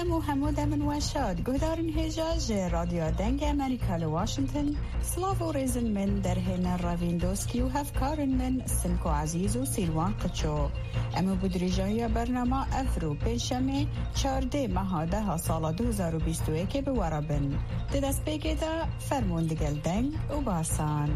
ئەم و هەموو دەمن وەشاد گۆدارن هێژاژێ رادیۆ دەنگ ئەمریکا لە واشنگتن سلااف و ڕێزن من دەرهێنە ڕەڤیندۆسکی و هەفکارن من سنکۆ عزیز و سیلوان قچۆ ئەمە بودریژایە بەرنامە ئەفرو پێشەمێ 14 مەهادەها ساڵە 2021 بوەرە بن دەدەست پێکێدا فەرمۆن دگەل دەنگ و باسان.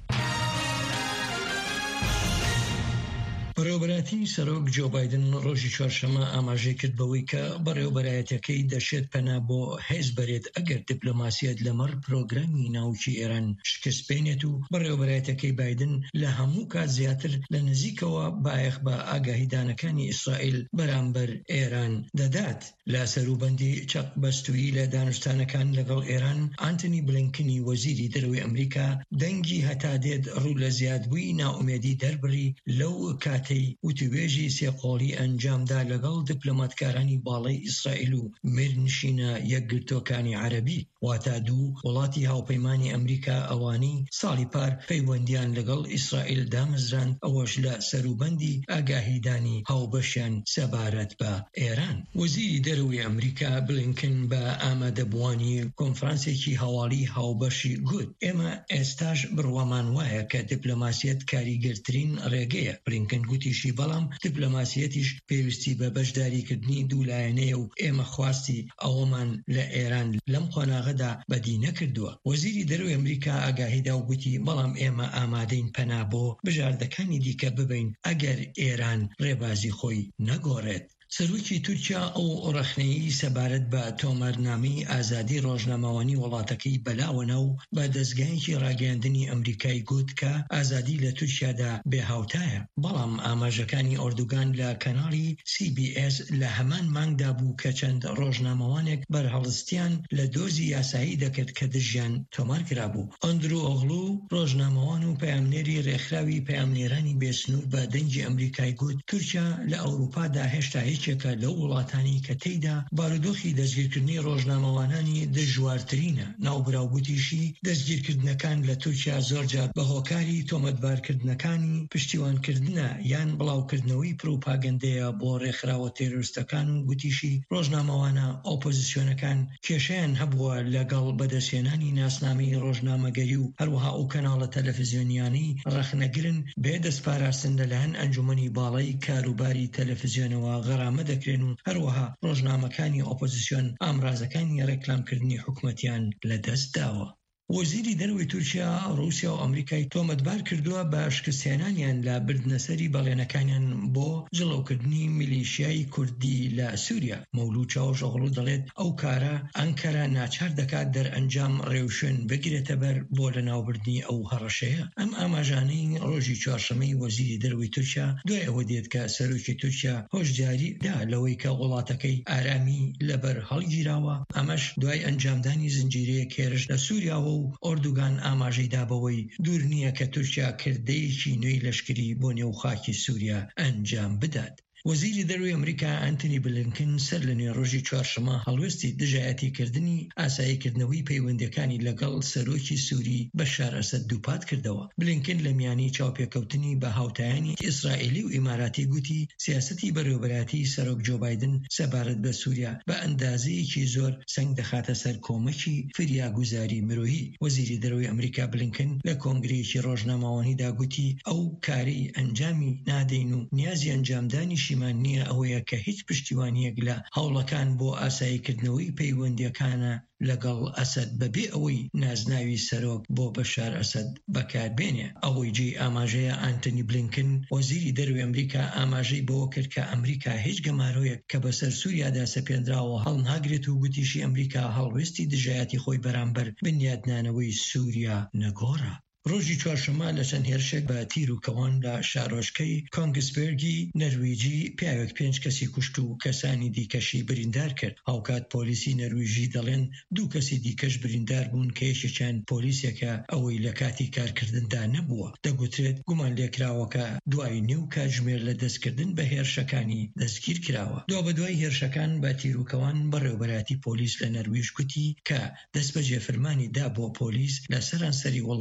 بەڕێوەبەرەتی سەرۆک جۆ بایدن ڕۆژی چوارشەممە ئاماژەی کرد بەوەی کە بەڕێوەبەرایەتەکەی دەشێت پەنا بۆ هێز بەرێت ئەگەر دیپلۆماسیەت لەمەڕ پرۆگرامی ناوچی ئێران شکست بێنێت و بەڕێوەبەرایەتەکەی بایدن لە هەموو کات زیاتر لە نزیکەوە بایەخ بە ئاگاهیدانەکانی ئیسرائیل بەرامبەر ئێران دەدات. لە سەروبەندی چەق بەستووی لە دانوستانەکان لەگەڵ ئێران ئانتنی بلینکنی وەزیری دەرەوەی ئەمریکا دەنگی هەتا دێت ڕوو لە زیادبووی ناومێدی دەربڕی لەو کاتەی وتوێژی سێقۆڵی ئەنجامدا لەگەڵ دیپلۆماتکارانی باڵای ئیسرائیل و مێرنشینە یەکگرتوەکانی عەرەبی واتە دوو وڵاتی هاوپەیمانی ئەمریکا ئەوانی ساڵی پار پەیوەندیان لەگەڵ ئیسرائیل دامەزراند ئەوەش لە سەروبەندی ئاگاهیدانی هاوبەشیان سەبارەت بە ئێران. وەزیری دەرەوەی ئەمریکا بلینکن بە ئامادەبوانی کۆنفرانسێکی هەواڵی هاوبەشی گوت ئێمە ئێستاش بڕوامان وایە کە دیپلۆماسیەت کاریگەرترین ڕێگەیە. بلینکن گوتیشی بەڵام دیپلۆماسیەتیش پێویستی بە بەشداریکردنی دوولایەنەیە و ئێمە خواستی ئەوەمان لە ئێران لەم قۆناغەدا بەدی نەکردووە. وەزیری دەرەوەی ئەمریکا ئاگاهیدا و گوتی بەڵام ئێمە ئامادەین پەنا بۆ بژاردەکانی دیکە ببین ئەگەر ئێران ڕێبازی خۆی نەگۆڕێت. سەرۆکی تورکیا ئەو ڕەخنەیی سەبارەت بە تۆمارنامەی ئازادی ڕۆژنامەوانی وڵاتەکەی بەلاوەنە و بە دەستگایەکی ڕاگەیاندنی ئەمریکای گوت کە ئازادی لە تورکیادا بێهاوتایە. بەڵام ئاماژەکانی ئۆردوگان لە کەناڵی CBS لە هەمان مانگدا بوو کە چەند ڕۆژنامەوانێک بەرهەڵستیان لە دۆزی یاسایی دەکرد کە دژیان تۆمار کرابوو. ئەندرو ئۆغلو ڕۆژنامەوان و پەیامنێری ڕێکخراوی پەیامنێرانی بێسنوور بە دەنگی ئەمریکای گوت تورکیا لە ئەوروپادا هێشتا یەکێکە لەو وڵاتانی کە تێیدا بارودۆخی دەستگیرکردنی ڕۆژنامەوانانی دژوارترینە. ناوبراوگوتیشی دەستگیرکردنەکان لە تورکیا زۆرجار بە هۆکاری تۆمەتبارکردنەکانی پشتیوانکردنە یان بڵاوکردنەوەی پروپاگەندەیە بۆ ڕێکخراوە تێرۆریستەکان و گوتیشی ڕۆژنامەوانە ئۆپۆزیسیۆنەکان کێشەیان هەبووە لەگەڵ بەدەستهێنانی ناسنامەی ڕۆژنامەگەری و هەروەها ئەو کەناڵە تەلەڤیزیۆنیانەی ڕەخنەگرن بێ دەستپاراستن لەلایەن ئەنجومەنی باڵای کاروباری تەلەڤیزیۆنەوە غەرامە دەکرێن و هەروەها ڕۆژنامەکانی ئۆپۆزیسیۆن ئامرازەکانی ڕێکلامکردنی حکومەتیان لەدەست داوە. وەزیری دەرەوەی تورکیا ڕووسیا و ئەمریکای تۆمەتبار کردووە بە شکستهێنانیان لە بردنەسەری بەڵێنەکانیان بۆ جڵەوکردنی میلیشیای کوردی لە سووریا. مەولود چاوشۆغڵو دەڵێت ئەو کارە ئەنکەرە ناچار دەکات دەرئەنجام ڕێوشێن بگرێتە بەر بۆ لەناوبردنی ئەو هەڕەشەیە. ئەم ئاماژانەی ڕۆژی چوارشەممەی وەزیری دەرەوەی تورکیا دوای ئەوە دێت کە سەرۆکی تورکیا هۆشداری دا لەوەی کە وڵاتەکەی ئارامی لەبەر هەڵگیراوە. ئەمەش دوای ئەنجامدانی زنجیرەیەک هێرش لە سووریاوە و ئۆردوگان ئاماژەی دابەوەی دوور نییە کە تورکیا کردەیەکی نوێی لەشکری بۆ نێو خاکی سووریا ئەنجام بدات. وەزیری دەرەوەی ئەمریکا ئەنتنی بلینکن سەر لە نوێڕۆژی چوارشەممە هەڵوێستی دژایەتیکردنی ئاساییکردنەوەی پەیوەندیەکانی لەگەڵ سەرۆکی سووری بەشار ئەسەد دووپات کردەوە. بلینکن لە میانی چاوپێکەوتنی بە هاوتایانی ئیسرائیلی و ئیماراتی گوتی سیاسەتی بەڕێوەبەراتی سەرۆک جۆ بایدن سەبارەت بە سووریا بە ئەندازەیەکی زۆر سەنگ دەخاتە سەر کۆمەکی فریاگوزاری مرۆیی. وەزیری دەرەوەی ئەمریکا بلینکن لە کۆنگرەیەکی ڕۆژنامەوانیدا گوتی ئەو کاری ئەنجامی نادەین و نیازی ئەنجامدانی شیمان نییە ئەوەیە کە هیچ پشتیوانیەک لە هەوڵەکان بۆ ئاساییکردنەوەی پەیوەندیەکانە لەگەڵ ئەسەد بەبێ ئەوەی نازناوی سەرۆک بۆ بەشار ئەسەد بەکاربێنێ. ئەوەی جێی ئاماژەیە ئانتنی بلینکن وەزیری دەرەوەی ئەمریکا ئاماژەی بەوە کرد کە ئەمریکا هیچ گەمارۆیەک کە بەسەر سووریادا سەپێنراوە هەڵناگرێت و گوتیشی ئەمریکا هەڵوێستی دژایەتی خۆی بەرامبەر بنیادنانەوەی سووریا نەگۆڕە. ڕۆژی چوارشەممە لە چەند هێرشێک بە تیر و کەوان لە شارۆچکەی کۆنگسبێرگی نەرویجی پیاوێک 5 کەسی کوشت و کەسانی دیکەشی بریندار کرد. هاوکات پۆلیسی نەرویژی دەڵێن 2 کەسی دیکەش بریندار بوون کە یەکێکیان پۆلیسێکە ئەوەی لە کاتی کارکردندا نەبووە. دەگوترێت گومان لێکراوەکە دوای نیو کاتژمێر لە دەستکردن بە هێرشەکانی دەستگیر کراوە. بە دوای هێرشەکان بە تیر و کەوان بەڕێوەبەراتی پۆلیس لە نەرویژ گوتی کە دەست بە جێفرمانی دا بۆ پۆلیس لە سەرانسەری وڵاتدا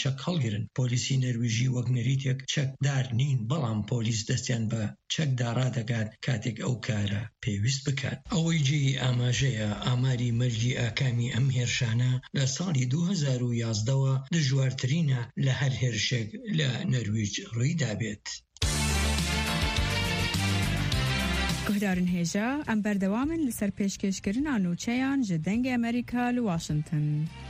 چەک هەڵگرن. پۆلیسی نەرویژی وەک نەریتێک چەکدار نین، بەڵام پۆلیس دەستیان بە چەکدا ڕادەکات کاتێک ئەو کارە پێویست بکات. ئەوەی جێی ئاماژەیە ئاماری مەرجی ئاکامی ئەم هێرشانە لە ساڵی 2011ەوە دژوارترینە لە هەر هێرشێک لە نەرویج ڕوویدا بێت. گهدارن هێژە ئەم بەردەوامن لەسەر پێشکەشکردنا نوچەیان ji dengê Amerîka li Washington.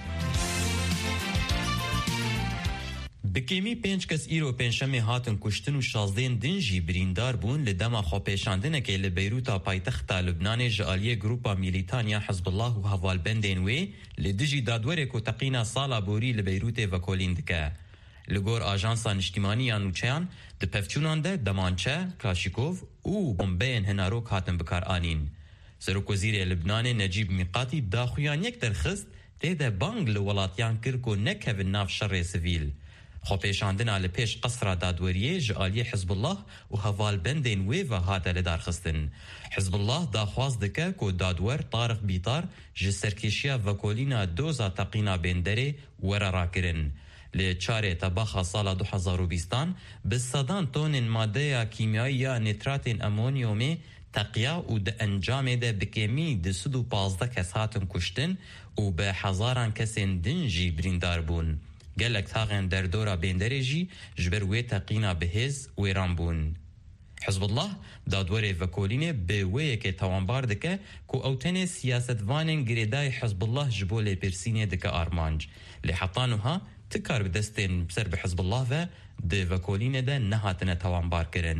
Bikêmî 5 kes îro pênşemê hatin kuştin û 16 din jî birîndar bûn li dema xwepêşandinekê li Beyrûta paytexta Lubnanê ji aliyê grupa Mîlîtanya Hizbullah û hevalbendên wê li dijî dadwerê ku teqîna sala borî li Beyrûtê vekolîn dike. Li gor ajansa niştimaniya nûçeyan di pevçûnan de demançe, Kaşikov û bombeyên hinarok hatin bikaranîn. Serokwezîrê Lubnanê Necîb Mîqatî daxuyan yek derxist tê de bang li welatiyan kir ku nekevin nav şerê sivîl. Xwepêşandina li pêş qesra dadweriyê ji aliyê Hizbullah û hevalbendên wê ve hate li darxistin. Hizbullah daxwaz dike ku dadwer Tariq Bîtar ji serkêşiya vekolîna doza teqîna bênderê were rakirin. Li çarê tebaxa sala 2020 bi sedan tonên maddeya kîmyayî ya nîtratên amonyomê teqiya û di encamê de bikêmî di 115 kes hatin kuştin û bi hezaran kesên din jî birîndar bûn. Gelek taxên derdora bênderê jî ji ber wê teqîna bihêz wêran bûn. Hizbullah dadwerê vekolînê bi wêyekê tawanbar dike ku ew tenê siyasetvanên girêdayê Hizbullah ji bo lêpirsînê dike armanc. Lê heta niha ti kar bi destên ser bi Hizbullah ve di vekolînê de nehatine tawanbar kirin.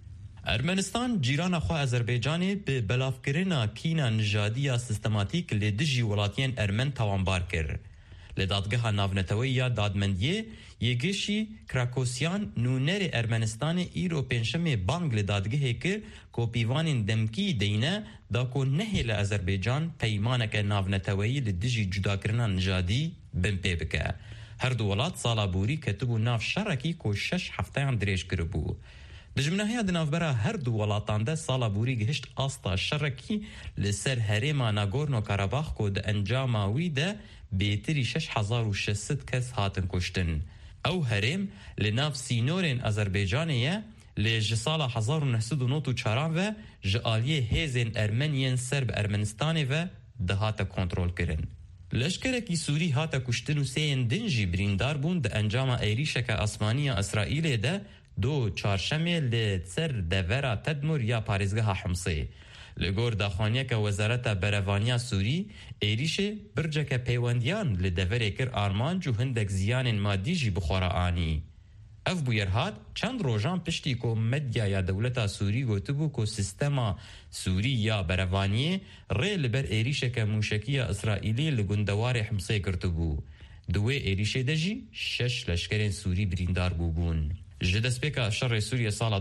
Ermenistan cîrana xwe Azerbaycanê bi belavkirina kîna nijadiya sistematîk lê dijî welatiyên Ermen tawanbar kir. Li dadgeha navneteweyî ya dadmendiyê Yêgişî Krakosyan nûnerê Ermenistanê îro pênşemê bang li dadgehê kir ku pîvanên demkî deyne da ku nehê li Azerbaycan peymaneke navneteweyî li dijî cudakirina nijadî bin pê bike. Her du welat sala borî ketibû nav şerekî ku 6 hefteyan dirêj kiribû. Dijminahiya di navbera her du welatan de sala borî gihişt asta şerekî li ser herêma Nagorno-Karabakh ku di encama wî de bêtirî 6600 kes hatin kuştin. Ew herêm li nav sînorên Azerbaycanê ye lê ji sala 1994 ve ji aliyê hêzên Ermeniyên ser bi Ermenistanê ve dihate kontrol kirin. Leşkerekî Sûrî hate kuştin û sêyên din jî birîndar bûn di encama êrîşeke asmaniya İsraîlê de do çarşemê li ser devera Tedmur ya parêzgeha Himsê. Li gor daxwaniyeke Wezareta Berevaniya Sûrî êrîşê birceke peywendiyan li deverê kir armanc û hindek ziyanên madî jî bi xwe re anî. Ev bûyer hat çend rojan piştî ku medyaya dewleta Sûrî gotibû ku sistema Sûrî ya Berevaniyê rê li ber êrîşeke mûşekiya İsraîlî li gundewarê Himsê girtibû. Di wê êrîşê de jî 6 leşkerên Sûrî birîndar bûbûn. Ji destpêka şerê Sûriye sala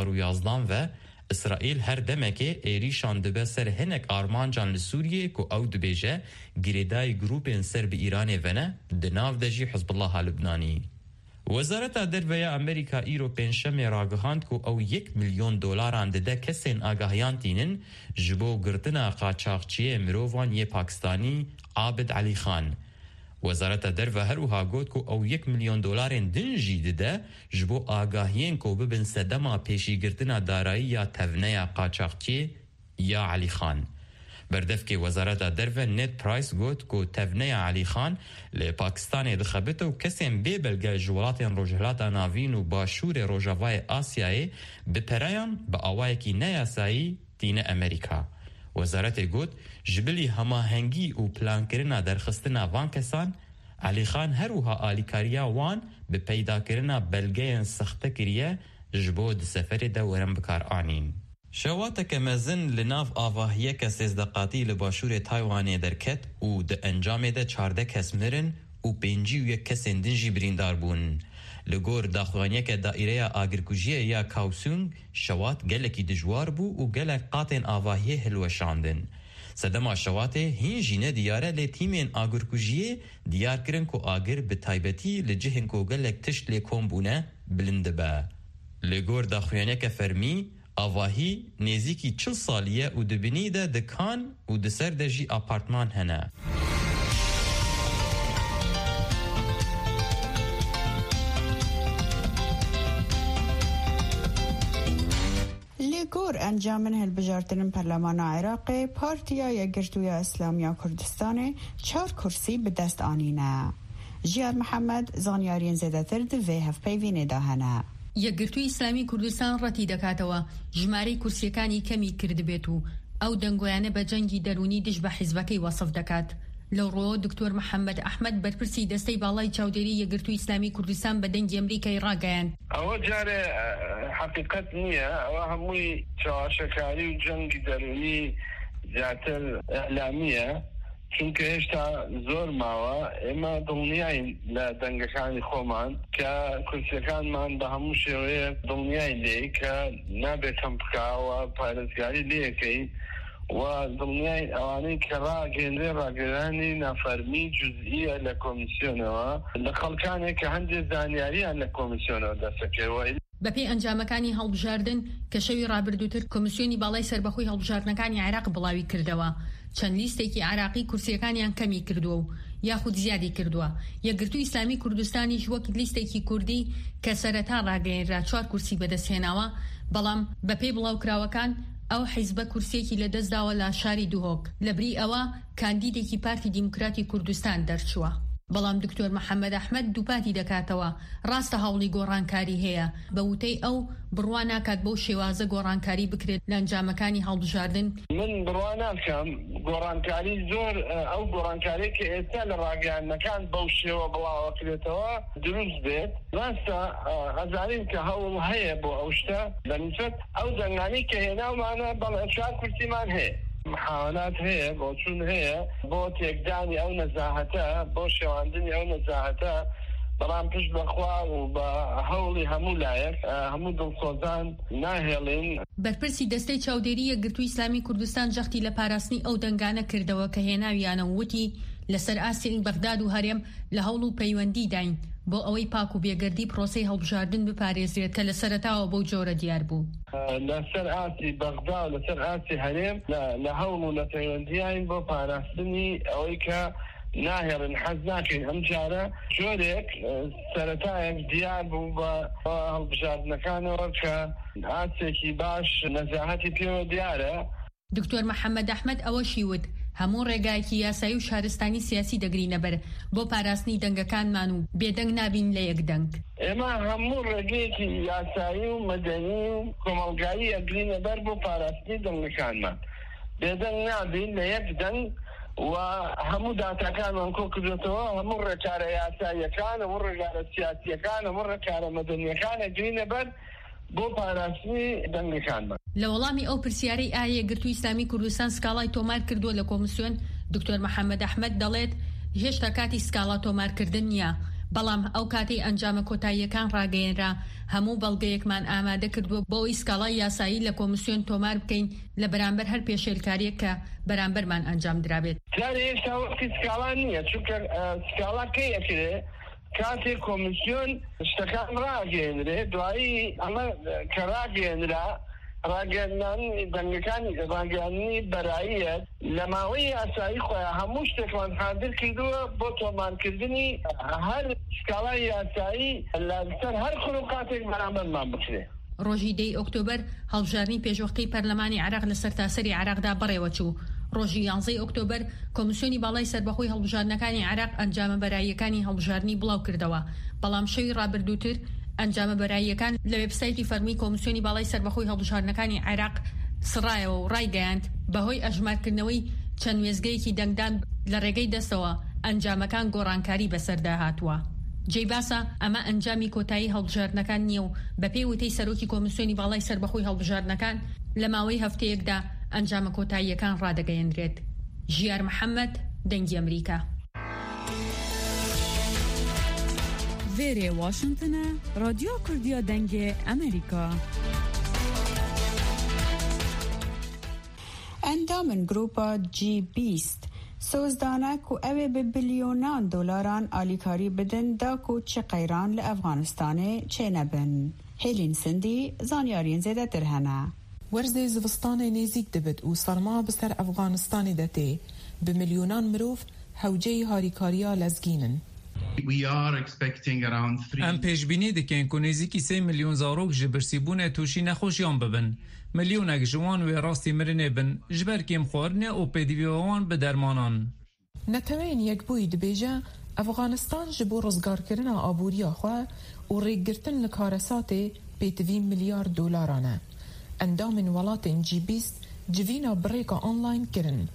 2011 ve İsraîl her demekê êrîşan dibe ser hinek armancan li Sûriyê ku ew dibêje girêdayî grûpên ser bi Îranê vene di nav de jî Hizbullaha Lubnanî. Wezareta Derveya Amerîka îro pênşemê ragihand ku ew $1 milyon dide kesên agahiyan tînin ji bo girtina qaçaxçiyê mirovan yê Pakistanî Abid Alî Xan. Wezareta Derve her wiha got ku ew $1 milyon din jî dide ji bo agahiyên ku bibin sedema pêşîgirtina darayî ya tevneya qaçaxçiyê ya Alî Xan. Berdevkê Wezareta Derve Ned Price got ku tevneya Alî Xan li Pakistanê dixebite û kesên bêbelge ji welatên Rojhilata Navîn û Başûrê Rojavayê Asyayê bi perayan bi awayekî neyasayî tîne Amerîka. Wezaretê got ji bilî hemahengî û plankirina derxistina van kesan Alî Xan her wiha alîkariya wan bi peydakirina belgeyên sexte kiriye ji bo di seferê de werin bikar anîn. Şewateke mezin li nav avahiyeke sêzdeqatî li Başûrê Taywanê derket û di encamê de 14 kes mirin û 51 kesên din jî birîndar bûn. Li gor daxwaniyeke daîreya agirkujiyê ya Kaosûn şewat gelekî dijwar bû û gelek qatên avahiyê hilweşandin. Sedema şewatê hîn jî ne diyare lê tîmên agirkujiyê diyar kirin ku agir bi taybetî li cihên ku gelek tişt lê kom bûne bilind dibe. Li gor daxwaniyeke fermî avahî nêzîkî 40 saliye û dibinî de dikan û di ser de jî apartman hene. لگور انجام هلبجارتن پارلمان عراق پارتیا یگرتوی اسلامیا کردستان 4 کرسی به دست آنینه. جیار محمد زانیارین زیدتر دوی هف پیوینه داهنه. یەکگرتووی ئیسلامی کوردستان ڕەتی دەکاتەوە ژمارەی کورسیەکانی کەمی کردبێت و ئەو دەنگۆیانە بە جەنگی دەرونی دژ بە حیزبەکەی وەسف دەکات. لەو ڕۆ دکتۆر محەممەد ئەحمەد بەرپرسی دەستەی باڵای چاودێری یەکگرتووی ئیسلامی کوردستان بە دەنگی ئەمریکای ڕاگەیاند. ئەوە جارێ حقیقەت نییە، ئەوە هەمووی چاواشەکاری و جەنگی دەرونی زیاتر ئەعلامیە، چونکە هێشتا زۆر ماوە ئێمە دڵنیاین لە دەنگەکانی خۆمان کە کورسیەکانمان بە هەموو شێوەیە دڵنیاین لێ کە نابێت کەم بکاوە پارێزگاری لێەکەین و دڵنیاین ئەوانەی کە ڕاگەێنرێ ڕاگەرانی نافەرمی جوزئیە لە کۆمیسیۆنەوە لە خەڵکانێک کە هەندێک زانیاریان لە کۆمیسیۆنەوە دەسەکەوە. بەپێی ئەنجامەکانی هەڵبژاردن کە شەوی ڕابردووتر کۆمیسیۆنی باڵای سەربەخۆی هەڵبژاردنەکانی عێراق بڵاوی کردەوە، چەند لیستێکی عراقی کورسیەکانیان کەمی کردووە و یاخود زیادی کردووە. یەکگرتووی ئیسلامی کوردستانیش وەک لیستێکی کوردی کە سەرەتا ڕاگەیەنرا 4 کورسی بەدەستهێناوە، بەڵام بەپێی بڵاوکراوەکان ئەو حیزبە کورسێکی لە دەستداوە لە شاری دوهۆک. لەبری ئەوە کاندیدێکی پارتی دیموکراتی کوردستان دەرچووە. بەڵام دکتۆر محەممەد ئەحمەد دووپاتی دەکاتەوە ڕاستە هەوڵی گۆڕانکاری هەیە، بە وتەی ئەو بڕوان ناکات بەو شێوازە گۆڕانکاری بکرێت لە ئەنجامەکانی هەڵبژاردن. من بڕوان ناکەم گۆڕانکاری زۆر ئەو گۆڕانکاری کە ئێستا لە ڕاگەیاندنەکان بەو شێوە بڵاوەکرێتەوە دروست بێت. ڕاستە ئەزانین کە هەوڵ هەیە بۆ ئەو شتە بەنسبەت ئەو دەنگانی کە هێناومانە بەڵێ 4 کورسیمان هەیە. محاولات هەیە بۆ چون هەیە بۆ تێکدانی ئەو نەزاهەتە، بۆ شێواندنی ئەو نەزاهەتە، بەڵام پشت بەخوا و بە هەوڵی هەموو لایەک هەموو دڵسۆزان ناهێڵین. بەرپرسی دەستەی چاودێری یەکگرتووی ئیسلامی کوردستان جەختی لە پاراستنی ئەو دەنگانە کردەوە کە هێناویانە وتی لەسەر ئاستی بەغداد و هەرێم لە هەوڵ و پەیوەندی داین بۆ ئەوەی پاک و بێگەردی پرۆسەی هەڵبژاردن بپارێزرێت کە لە سەرەتاوە بەو جۆرە دیار بوو. لەسەر ئاسی بەغدا و لەسەر ئاسی هەرێم لە هەوڵ و لە پەیوەندیاین بۆ پاراستنی ئەوەی کە ناهێڕن حەز ناکەین. ئەم جارە جۆرێک سەرەتایەک دیار بوو بە هەڵبژاردنەکانەوە کە ئاسێکی باش نەزاهەتی پێوە دیارە. دکتۆر محەممەد ئەحمەد ئەوەشی وت هەموو ڕێگایەکی یاسایی و شارستانی سیاسی دەگرینە بەر بۆ پاراستنی دەنگەکانمان و بێدەنگ نابین لە یەک دەنگ. ئێمە هەموو ڕێگەیەکی یاسایی و مەدەنی و کۆمەڵگایی ئەگرینە بەر بۆ پاراستنی دەنگەکانمان، بێدەنگ نابین لە یەک دەنگ و هەموو داتاکانمان کۆ کردێتەوە، هەموو ڕێکارە یاساییەکان، هەموو ڕێگارە سیاسیەکان، هەموو ڕێکارە مەدەنیەکان ئەگرینە بەر بۆ پاراستنی دەنگەکانمان. لە وەڵامی ئەو پرسیارەی ئایا یەکگرتووی ئیسلامی کوردستان سکاڵای تۆمار کردووە لە کۆمیسیۆن، دکتۆر محەممەد ئەحمەد دەڵێت هێشتا کاتی سکاڵا تۆمارکردن نییە، بەڵام ئەو کاتەی ئەنجامە کۆتاییەکان ڕاگەیەنرا هەموو بەڵگەیەکمان ئامادە کردووە بۆ ئەوی سکاڵای یاسایی لە کۆمیسیۆن تۆمار بکەین لە بەرامبەر هەر پێشێلکاریەک کە بەرامبەرمان ئەنجام درابێت. جارێ هێشتا وەختی سکاڵا نییە، چونکە سکاڵا کەی ئەکرێ کاتێک کۆمیسیۆن شتەکان ڕاگەیەنرێ، دوایی ئەمە کە ڕاگەیەنرا ڕاگەیاندنی دەنگەکانی ڕاگەیاندنی بەراییە لە ماوەی یاسایی خۆیان هەموو شتێکمان حاضر کردووە بۆ تۆمارکردنی هەر سکاڵای یاسایی لەسەر هەر خولوقاتێک بەرامبەرمان بکرێ. ڕۆژی 10 ئۆکتۆبەر هەڵبژاردنی پێشوەختەی پەرلەمانی عێراق لە سەرتاسەری عێراقدا بەڕێوە چوو. ڕۆژی 11 ئۆکتۆبەر کۆمیسیۆنی باڵای سەربەخۆی هەڵبژاردنەکانی عێراق ئەنجامە بەراییەکانی هەڵبژاردنی بڵاو کردەوە، بەڵام شەوی ڕابردووتر ئەنجامە بەراییەکان لە وێبسایتی فەرمی کۆمیسیۆنی باڵای سەربەخۆی هەڵبژاردنەکانی عێراق سڕایەوە و ڕایگەیاند بەهۆی ئەژمارکردنەوەی چەند وێزگەیەکی دەنگدان لە ڕێگەی دەستەوە ئەنجامەکان گۆڕانکاری بەسەردا هاتووە. جێی باسە ئەمە ئەنجامی کۆتایی هەڵبژاردنەکان نییە و بەپێی وتەی سەرۆکی کۆمیسیۆنی باڵای سەربەخۆی هەڵبژاردنەکان لە ماوەی هەفتەیەکدا ئەنجامە کۆتاییەکان ڕادەگەیەندرێت. ژیار محەممەد، دەنگی ئەمریکا. وێرێ واشنگتنە، رادیۆ کوردیە دەنگێ ئەمریکا. ئەندامن گروپا G20 سۆزدانە و ئەوێ بە بلیۆنان دۆلاران ئالیکاری بدن داکو چه قەیران لە ئەفغانستانێ چێنەبن. هێلین سندی زانیارین زێدەتر هەنە. وەرزێ زڤستانê nêzik dibit û sarma bi ser Efganistanê de tê bi milyûnan mirov hewceyê harîkariya lezgînin. ام پیشبینی دکن که نزدیکی 3 میلیون زاروک جبرسیبونه توشی نخوشیان ببن. میلیونک جوان و راستی مرنه بن جبر کم خورنه و پدیوان به درمانان. نتوین یک بوی دبیجه افغانستان جبو رزگار کردن آبوریا خواه و ریگرتن لکارسات 2 میلیارد دلارانه. اندام ولات G20 جوینا بریکا آنلاین کرن.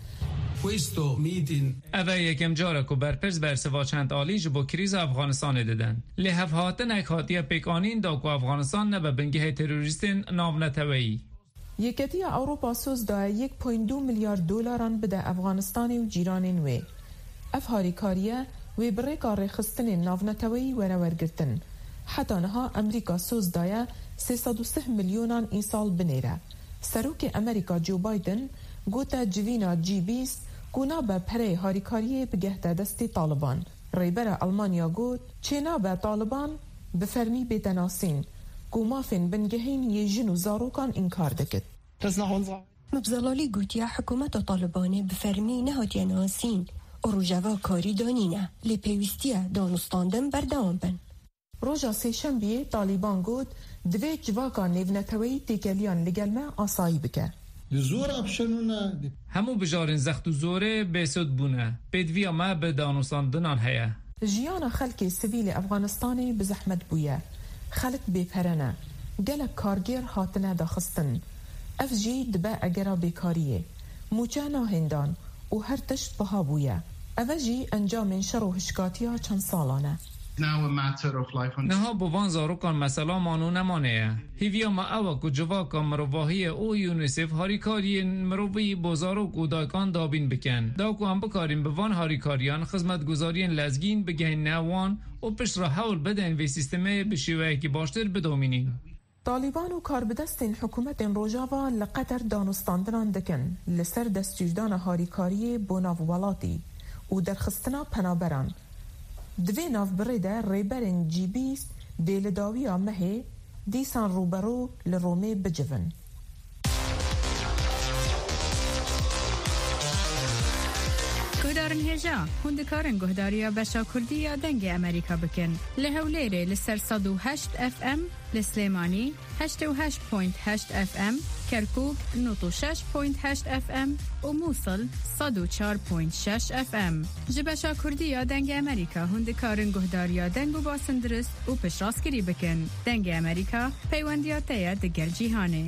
اوه یکم جاره که برپرس برسوا چند آلی جبو کریز افغانستان دادن. لحف هاتن اک هاتیه پیکانین دا که افغانستان نبه بنگه تروریستین ناو نتوهی. یکتی اوروپا سوز دا 1.2 میلیارد دلاران بده افغانستانی و جیرانین وی. اف هاریکاریه وی بریکا ریخستن ناو نتوهی ورگرتن. حتی نها امریکا سوز دایه 303 میلیونان این سال بنیره. سروک امریکا جو بایدن گوتا جوینا G20 گونا به پره هاریکاریه بگهده دستی طالبان. ریبر المانیا گوت چینا به طالبان بفرمی بیتناسین گو مافین بنگهین یه جنو زاروکان انکار دکت. مبزلالی گوتیا حکومت طالبانه بفرمی نهاتیا ناسین و روژاوا کاری دانینه لی پیوستیه دانستاندن بردوان بن. روژا سیشنبیه طالبان گوت دوی جواکا نیونتوی تیکلیان لگلمه آسایی بکه. زور ابشنونه همو بجارن زخت و زوره بیسود بونه پیدویا ما به دانستاندنان هیه. جیانا خلک سویل افغانستانی بزحمت بویه. خلک بیپرنه. گلک کارگر هاتنه داخستن. اف جی دبا اگرا بیکاریه. موچانا هندان و هر تشت بها بویه. اف جی انجام شر و هشکاتیا چند سالانه. نها بوان زاروکان مثلا مانو نمانه هیویا ما اوه که جواکا مروواهی او یونیسف هاریکاری مرووی بزاروک و دایکان دابین بکن داکو هم بکاریم بوان هاریکاریان خدمتگزارین لزگین بگهین نوان و پشت را حول بدن و سیستمه بشیوه که باشتر بدومینین. طالبان و کاربدستین حکومت روژاوا لقطر دانستاندنان دکن لسر دستجدان هاریکاری بوناووالاتی و درخستنا پنابران. دوی ناف بریده ریبرین G20 دیلداوی آمهی دیسان روبرو لرومه بجون. گهدارن هجا هندکارن گهداریا بشا کردی یا دنگ امریکا بکن لهولیره لسر 108 FM لسلیمانی 88.8 FM کرکوک 96.8 FM و موصل 104.6 FM جبشا کردی یا دنگ امریکا هندکارن گهداریا دنگ و باسندرست و پشراسکری بکن دنگ امریکا پیوندیاتیا دگر جیهانه.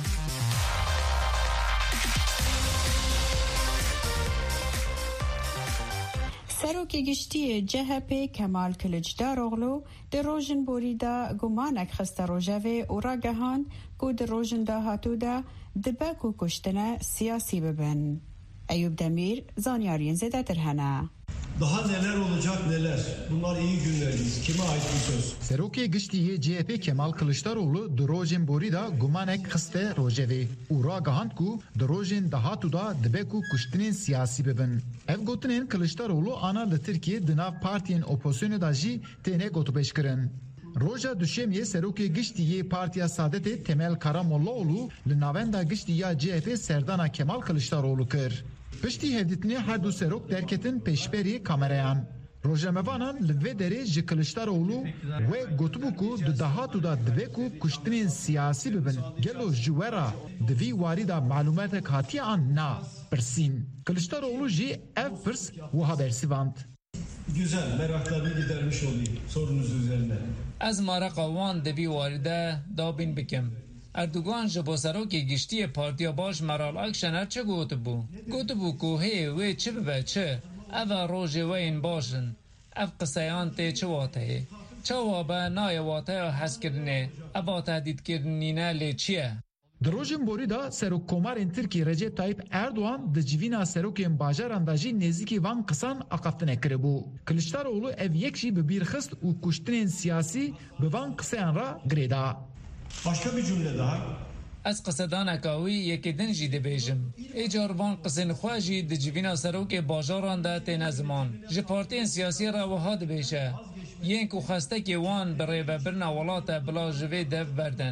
سروکی گشتی جهپی کمال کلجدار اغلو در روژن بوریدا گمانک خسته روژوه و را گهان گو در روژن دا هاتو دا دبک و کشتنه سیاسی ببن. ایوب دمیر زانیارین زده ترهنه. Daha neler olacak neler. Bunlar iyi günlerimiz. Kime ait bu söz? Seroke giştiye CHP Kemal Kılıçdaroğlu Drojin Borida gumanek xiste rojeve. Ura gahand ku Drojin dahatu da debeku kuştinin siyasi bebin. Ev gotinin Kılıçdaroğlu ana li Türkiye dinav partiyen opozisyonu da jî tene gotubeş kirin. Roja düşemiye Seroke giştiye Partiya Saadetê Temel Karamollaoğlu li navenda giştiya CHP Serdana Kemal Kılıçdaroğlu kir. Piştî hevdîtinê her du serok derketin pêşberî kamerayan. Rojemevanan li vê derê ji Kılıçdaroğlu wê gotibû ku di dahatû da dibe ku kuştinên siyasî bibin. Gelo ji we ra di vî warî da malûmatek hatiye an na pirsîn. Kılıçdaroğlu jî ev pirs wiha bersivand. Güzel, meraklarını gidermiş olayım sorunuz üzerine. Ez maraqa wan di vî warî de dabîn bikim. Erdogan ji bo serokê giştiyê Partiya Baş Meral Akşener çi gotibû? Gotibû ku hê wê çi bibe çi? Ev e rojê we yên baş in. Ev qiseyan tê çi wateyê? Çawa be naye wateya hezkirinê? Eva tehdîdkirinîne lê çi ye? Di rojên borî da Serokkomarên Tirkiye Recep Tayyip Erdoğan di civîna serokên bajaran da jî nêzîkî van qisan aqaftine kiribû. Kılıçdaroğlu ev yek jî bi bîrxist û kuştinên siyasî bi van qiseyan ra girêda. Başka bir cümle daha. Ez qisedaneka wî yekê din jî dibêjim. Êcar van qisên xwe jî di civîna serokê bajaran de têne ziman. Ji partiyên siyasî re wiha dibêje. Yên ku xestekê wan bi rêvebirina welata bila ji vê dev berdin.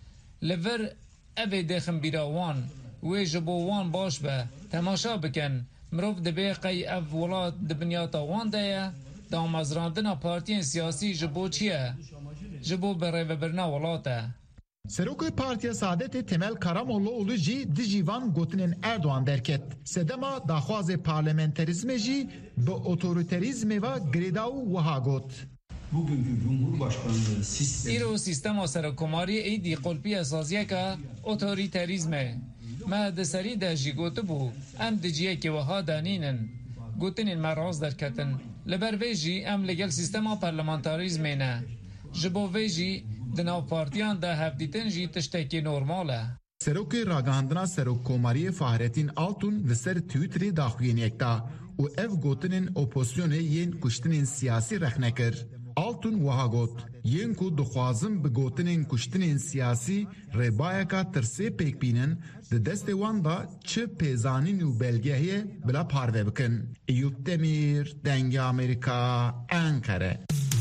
Li vir evê dêxinbîra wan wê ji bo wan baş be. Temaşa bikin. Mirov dibe qey ev welat di binyata wan de ye. دامزراندنا پارتیین سیاسی جبو چیه؟ جبو بره و برنا ولاته. سروک پارتیا سعادت تمل کارامولوğlu جی دیجیوان گوتنین اردوان درکت. سدما داخواز پارلمانتریزم جی به اوتوریتریزم و گریداو وها گوت. Bugünkü Cumhurbaşkanlığı sistemi ایرو سیستم سرکماری ایدی قلبی اساسیه که اوتوریتریزمه. ما دسری ده جی گوته بو ام دجیه که وها دانینن. گوتنین مراز درکتن. لبر ویجی ام لگل سیستم پارلمانتاریزمه نه. جبو ویجی دناو پارتیان ده هفدیتن جی تشتکی نورماله. سروک راگاندنا سروکوماری فهرتین آلتون لسر تویتری داخوین یکتا و اف گوتنین اپوزیون ین کشتنین سیاسی رخنکر. آلتون وها گوت ین کو دخوازم بگوتنین کشتنین سیاسی ربایه که ترسی پیک بینن ده دست وان دا چه پیزانین و بلگهیه بلا پارده بکن. ایوب دمیر، دنگ امریکا، انکره.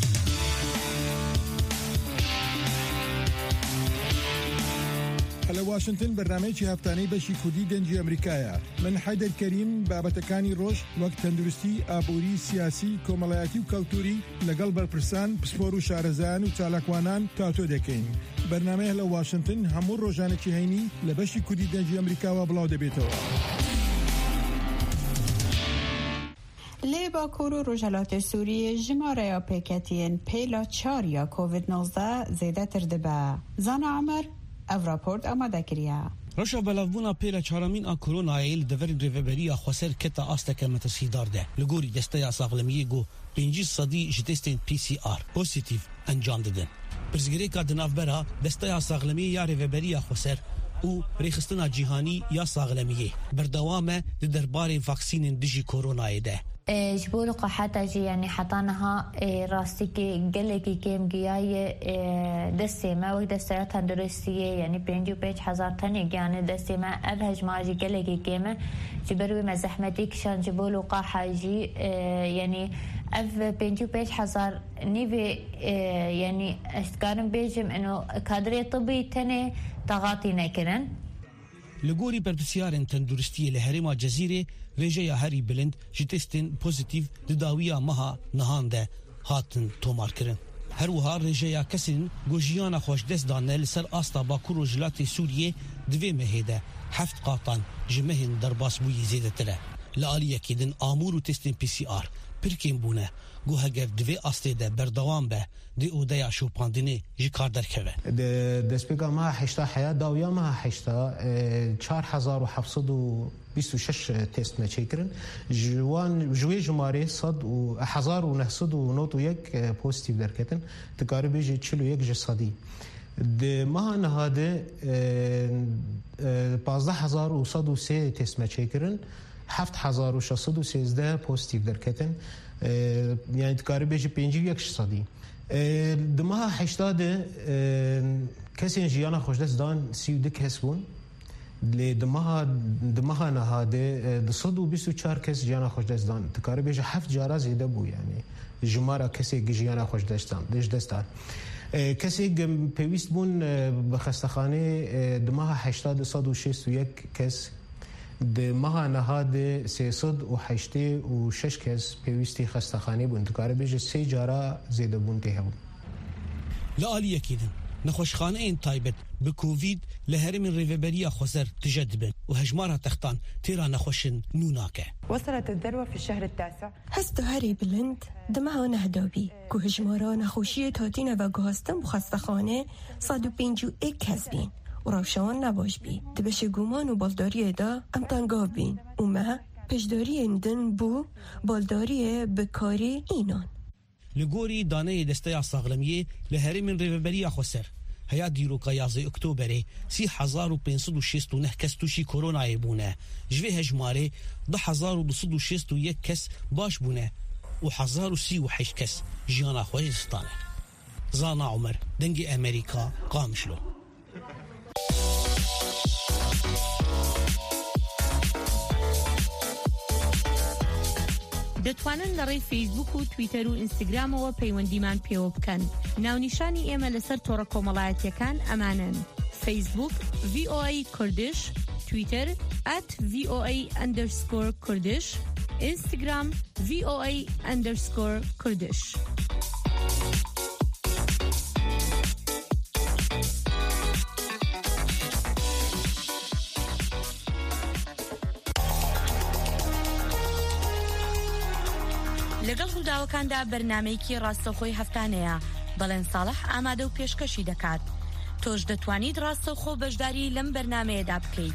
لە واشنگتن بەرنامەیەکی هەفتانەی بەشی کوردی دەنجی ئەمریکایە. من حەیدەر کەریم بابەتەکانی ڕۆژ وەک تەندروستی، ئابووری، سیاسی، کۆمەڵایەتی و کەلتوری لەگەڵ بەرپرسان، پسپۆر و شارەزایان و چالاکوانان تاتۆ دەکەین. بەرنامەیە لە واشنگتن هەموو ڕۆژانێکی هەینی لە بەشی کوردی دەنجی ئەمریکاوە بڵاو دەبێتەوە. لی باکور و رجالات سوریه جماره یا پیکتین پیلا 4 یا کووید 19 زیده ترده به. زان عمر اف راپورت آماده کریه. رشا بلافبونا پیلا چهارمین آ کرونا ایل دورین ریوبری خسر کتا آستک متسیدار ده لگوری دسته ساغلمیه گو 500 جتستین PCR پوزیتیو انجام دادن. پرزگری که دناف برا دسته ساغلمیه یا ریوبری خسر او ریخستنا جهانی یا ساغلمیه بردوامه درباره واکسین دیجی کرونا ده. جبول قحطة جي يعني حطانها راستيكي قلقي كيم جياي دستي ما وقت دستيات هندرسية يعني بينجو بيج حزار تاني يعني دستي ما أبهج ما جي قلقي كيمة جبروي ما زحمتي كشان جبول قاحة جي يعني أف بينجو بيج حزار نيفي يعني استقارن بيجم إنه كادري طبي تاني تغاطي نكرن لگوری پرتسیارن تندرستی لهرما جزیره رجا یا هری بلند جتستین پوزیتیو دداویا مها نهانده هاتن تومار کرن. هر وها رجا یا کسین گوجیانا خوش دست دانه لسر آستا باکور و جلات سوریه دوی مهیده 7 قاطان جمهن درباس بوی زیده تره. لآلیه کدن آمور و تستین PCR پرکین بونه گوه گر دوی آسته ده بردوام به دی اودیا شوپاندینی جکار در کبه. دست بگم ما 8 حیات داویا ما 8 4726 تست نچیکرن جوی جماره 100 و 1991 پوزیتیو در کتن تقریبا 41 جسدی. د ما نهاده 15103 تست نچیکرن 7613 پوزیتیو در کتن يعني تقارب يجي بينجي يكشصدي دمها 80 كسين جيانا خوش دست دان 32 كسبون لي دمها نهاده دصدو 24 كس جيانا خوش دست دان تقارب يجي 7 جارا زياده بو يعني جمارا كسي جيانا خوش دستان ليش دستان كسي بيويست بون بخستخانه دمها 80 161 كس ده ماه نهاد 386 کس پیوستی خستخانه بوند کار بیش 3 جارا زیاده بوند که بود. لآلیه کیدن نخوشخانه این تایبت به کووید لهرم ریوبریا خسر تجدبن و هجمارها تختان تیرا نخوشن نوناکه. وصلت الذروة في الشهر التاسع. هستو هری بلند دمها نهدابی که هجمارها نخوشی تاتین و گهستن بخستخانه 151 کس بین. و روشان نباش بی دبش گومان و بالداری دا امتنگاو بین و ما پشداری اندن بو بالداری بکاری اینان لگوری دانه دسته ساغلمیه لهری من ریوبری خسر هیا دیروکا 11 اکتبر 3569 کس توشی کرونا بونه جوی هجماره 10261 کس باش بونه و 1038 کس جیانا خوزستانه. زانا عمر دنگ امریکا قامشلو. دەتوانن لە ڕێی فیسبوک و تویتەر و ئینستاگرامەوە پەیوەندیمان پێوە بکەن. ناونیشانی ئێمە لەسەر تۆڕە کۆمەڵایەتیەکان ئەمانن: فیسبوک VOA کوردش، تویتەر @VOA_کوردش، Instagram VOA_Kurdish. لەگەڵ ڕووداوەکاندا بەرنامەیەکی ڕاستەوخۆی هەفتانەیە بەڵێن ساڵح ئامادە و پێشکەشی دەکات. تۆش دەتوانیت ڕاستەوخۆ بەشداری لەم بەرنامەیەدا بکەیت.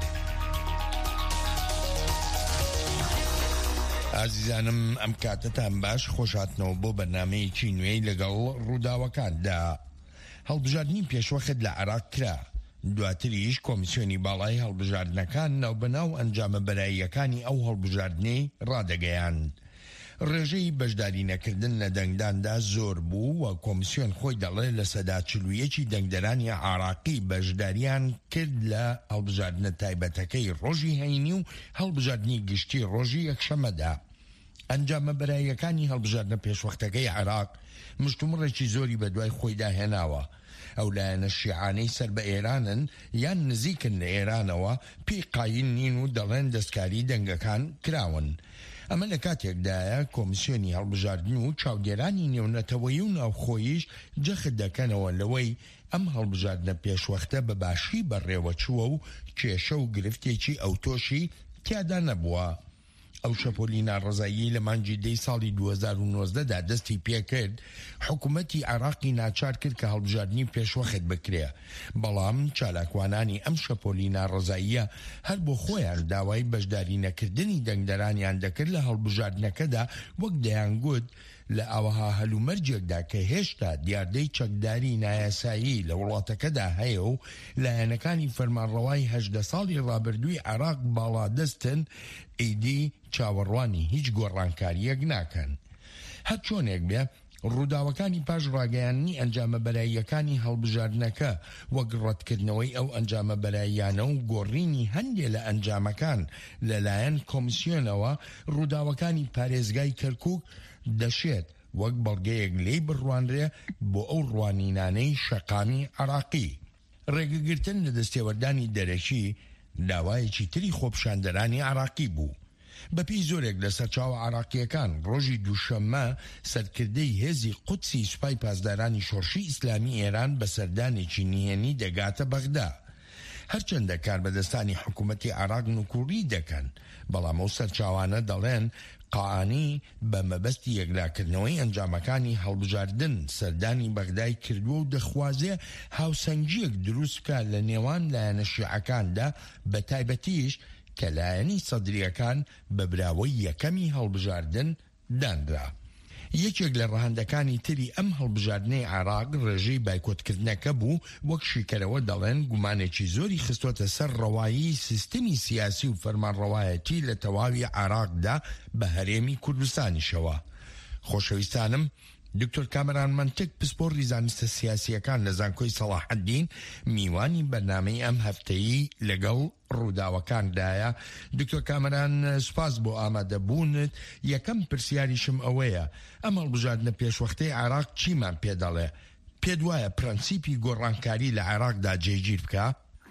ئازیزانم ئەم کاتتان باش خۆشهاتنەوە بۆ بەرنامەیەکی نوێی لەگەڵ ڕووداوەکاندا. هەڵبژاردننی پێشوەخت لە عێراق کرا. دواتریش کۆمیسیۆنی باڵای هەڵبژاردنەکان ناوبەناو ئەنجامە بەراییەکانی ئەو هەڵبژاردنەی ڕادەگەیاند. ڕێژەی بەشداری نەکردن لە دەنگداندا زۆر بوو و کۆمیسیۆن خۆی دەڵێ لە سەدا 41 دەنگدەرانی عێراقی بەشداریان کرد لە هەڵبژاردنە تایبەتەکەی ڕۆژی هەینی و هەڵبژاردننی گشتی ڕۆژی یەکشەمەدا. ئەنجامە بەراییەکانی هەڵبژاردنە پێشوەختەکەی عێراق مشتومڕێکی زۆری بە دوای خۆیدا هێناوە. ئەو لایەنە شیعانەی سەر بە ئێرانن یان نزیکن لە ئێرانەوە پێی قاین نین و دەڵێن دەستکاری دەنگەکان کراون. ئەمە لە کاتێکدایە کۆمیسیۆنی هەڵبژاردن و چاودێرانی نێونەتەوەی و ناوخۆییش جەخت دەکەنەوە لەوەی ئەم هەڵبژاردنە پێشوەختە بە باشی بەڕێوەچووە و کێشە و گرفتێکی ئەو تۆشی تیادا نەبووە. ئەو شەپۆلی ناڕزایی لە مانگی دەی ساڵی 2019دا دەستی پێکرد حکوومەتی عێراقی ناچار کرد کە هەڵبژاردننی پێشوەخت بکرێ. بەڵام چالاکوانانی ئەم شەپۆلی ناڕزاییە هەر بۆ خۆیان داوای بەشداری نەکردنی دەنگدەرانیان دەکرد لە هەڵبژاردنەکەدا وەک دەیانگوت لە ئەوەها هەلومەرجێکدا کە هێشتا دیاردەی چەکداری نایاسایی لە وڵاتەکەدا هەیە و لایەنەکانی فەرمانڕەوای 18 ساڵی ڕابردووی عێراق باڵادەستن ئیدی چاوەڕوانی هیچ گۆڕانکاریەک ناکەن. هەر چۆنێک بێ ڕووداوەکانی پاش ڕاگەیاندنی ئەنجامە بەراییەکانی هەڵبژاردنەکە وەک ڕەتکردنەوەی ئەو ئەنجامە بەراییانە و گۆڕینی هەندێک لە ئەنجامەکان لەلایەن کۆمیسیۆنەوە ڕووداوەکانی پارێزگای کەرکووک دەشێت وەک بەڵگەیەک لێی بڕوانرێ بۆ ئەو ڕوانینانەی شەقامی عێراقی. ڕێگەگرتن لە دەستێوەردانی دەرەکی داوایەکی تری خۆپشاندەرانی عێراقی بوو. بەپی زۆرێک لە سەرچاوە عێراقیەکان ڕۆژی دووشەممە سەرکردەی هێزی قودسی سوپای پاسدارانی شۆڕشی ئیسلامی ئێران بە سەردانێکی نهێنی دەگاتە بەغدا. هەرچەندە کاربەدەستانی حکوومەتی عێراق نوکوڕی دەکەن، بەڵام ئەو سەرچاوانە دەڵێن قاعانی بە مەبەستی یەکلاکردنەوەی ئەنجامەکانی هەڵبژاردن سەردانی بەغدای کردووە و دەخوازێ هاوسەنگیەک دروست بکات لە نێوان لایەنە شیعەکاندا بە تایبەتیش کە لایەنی سەدریەکان بە براوەی یەکەمی هەڵبژاردن دانرا. یەکێک لە ڕەهەندەکانی تری ئەم هەڵبژاردنەی عێراق ڕێژەی بایکۆتکردنەکە بوو وەک شیکەرەوە دەڵێن گومانێکی زۆری خستوەتە سەر ڕەوایی سیستەمی سیاسی و فەرمانڕەوایەتی لە تەواوی عێراقدا بە هەرێمی کوردستانیشەوە. خۆشەویستانم، دکتۆر کامەران منتێک پسپۆڕی زانستە سیاسیەکان لە زانکۆی سەلاحەدین میوانی بەرنامەی ئەم هەفتەیی لەگەڵ ڕووداوەکاندایە. دکتۆر کامەران، سوپاس بۆ ئامادەبوونت. یەکەم پرسیاریشم ئەوەیە ئەم هەڵبژاردنە پێشوەختەی عێراق چیمان پێدەڵێ؟ پێت وایە پرەنسیپی گۆڕانکاری لە عێراقدا جێگیر بکە؟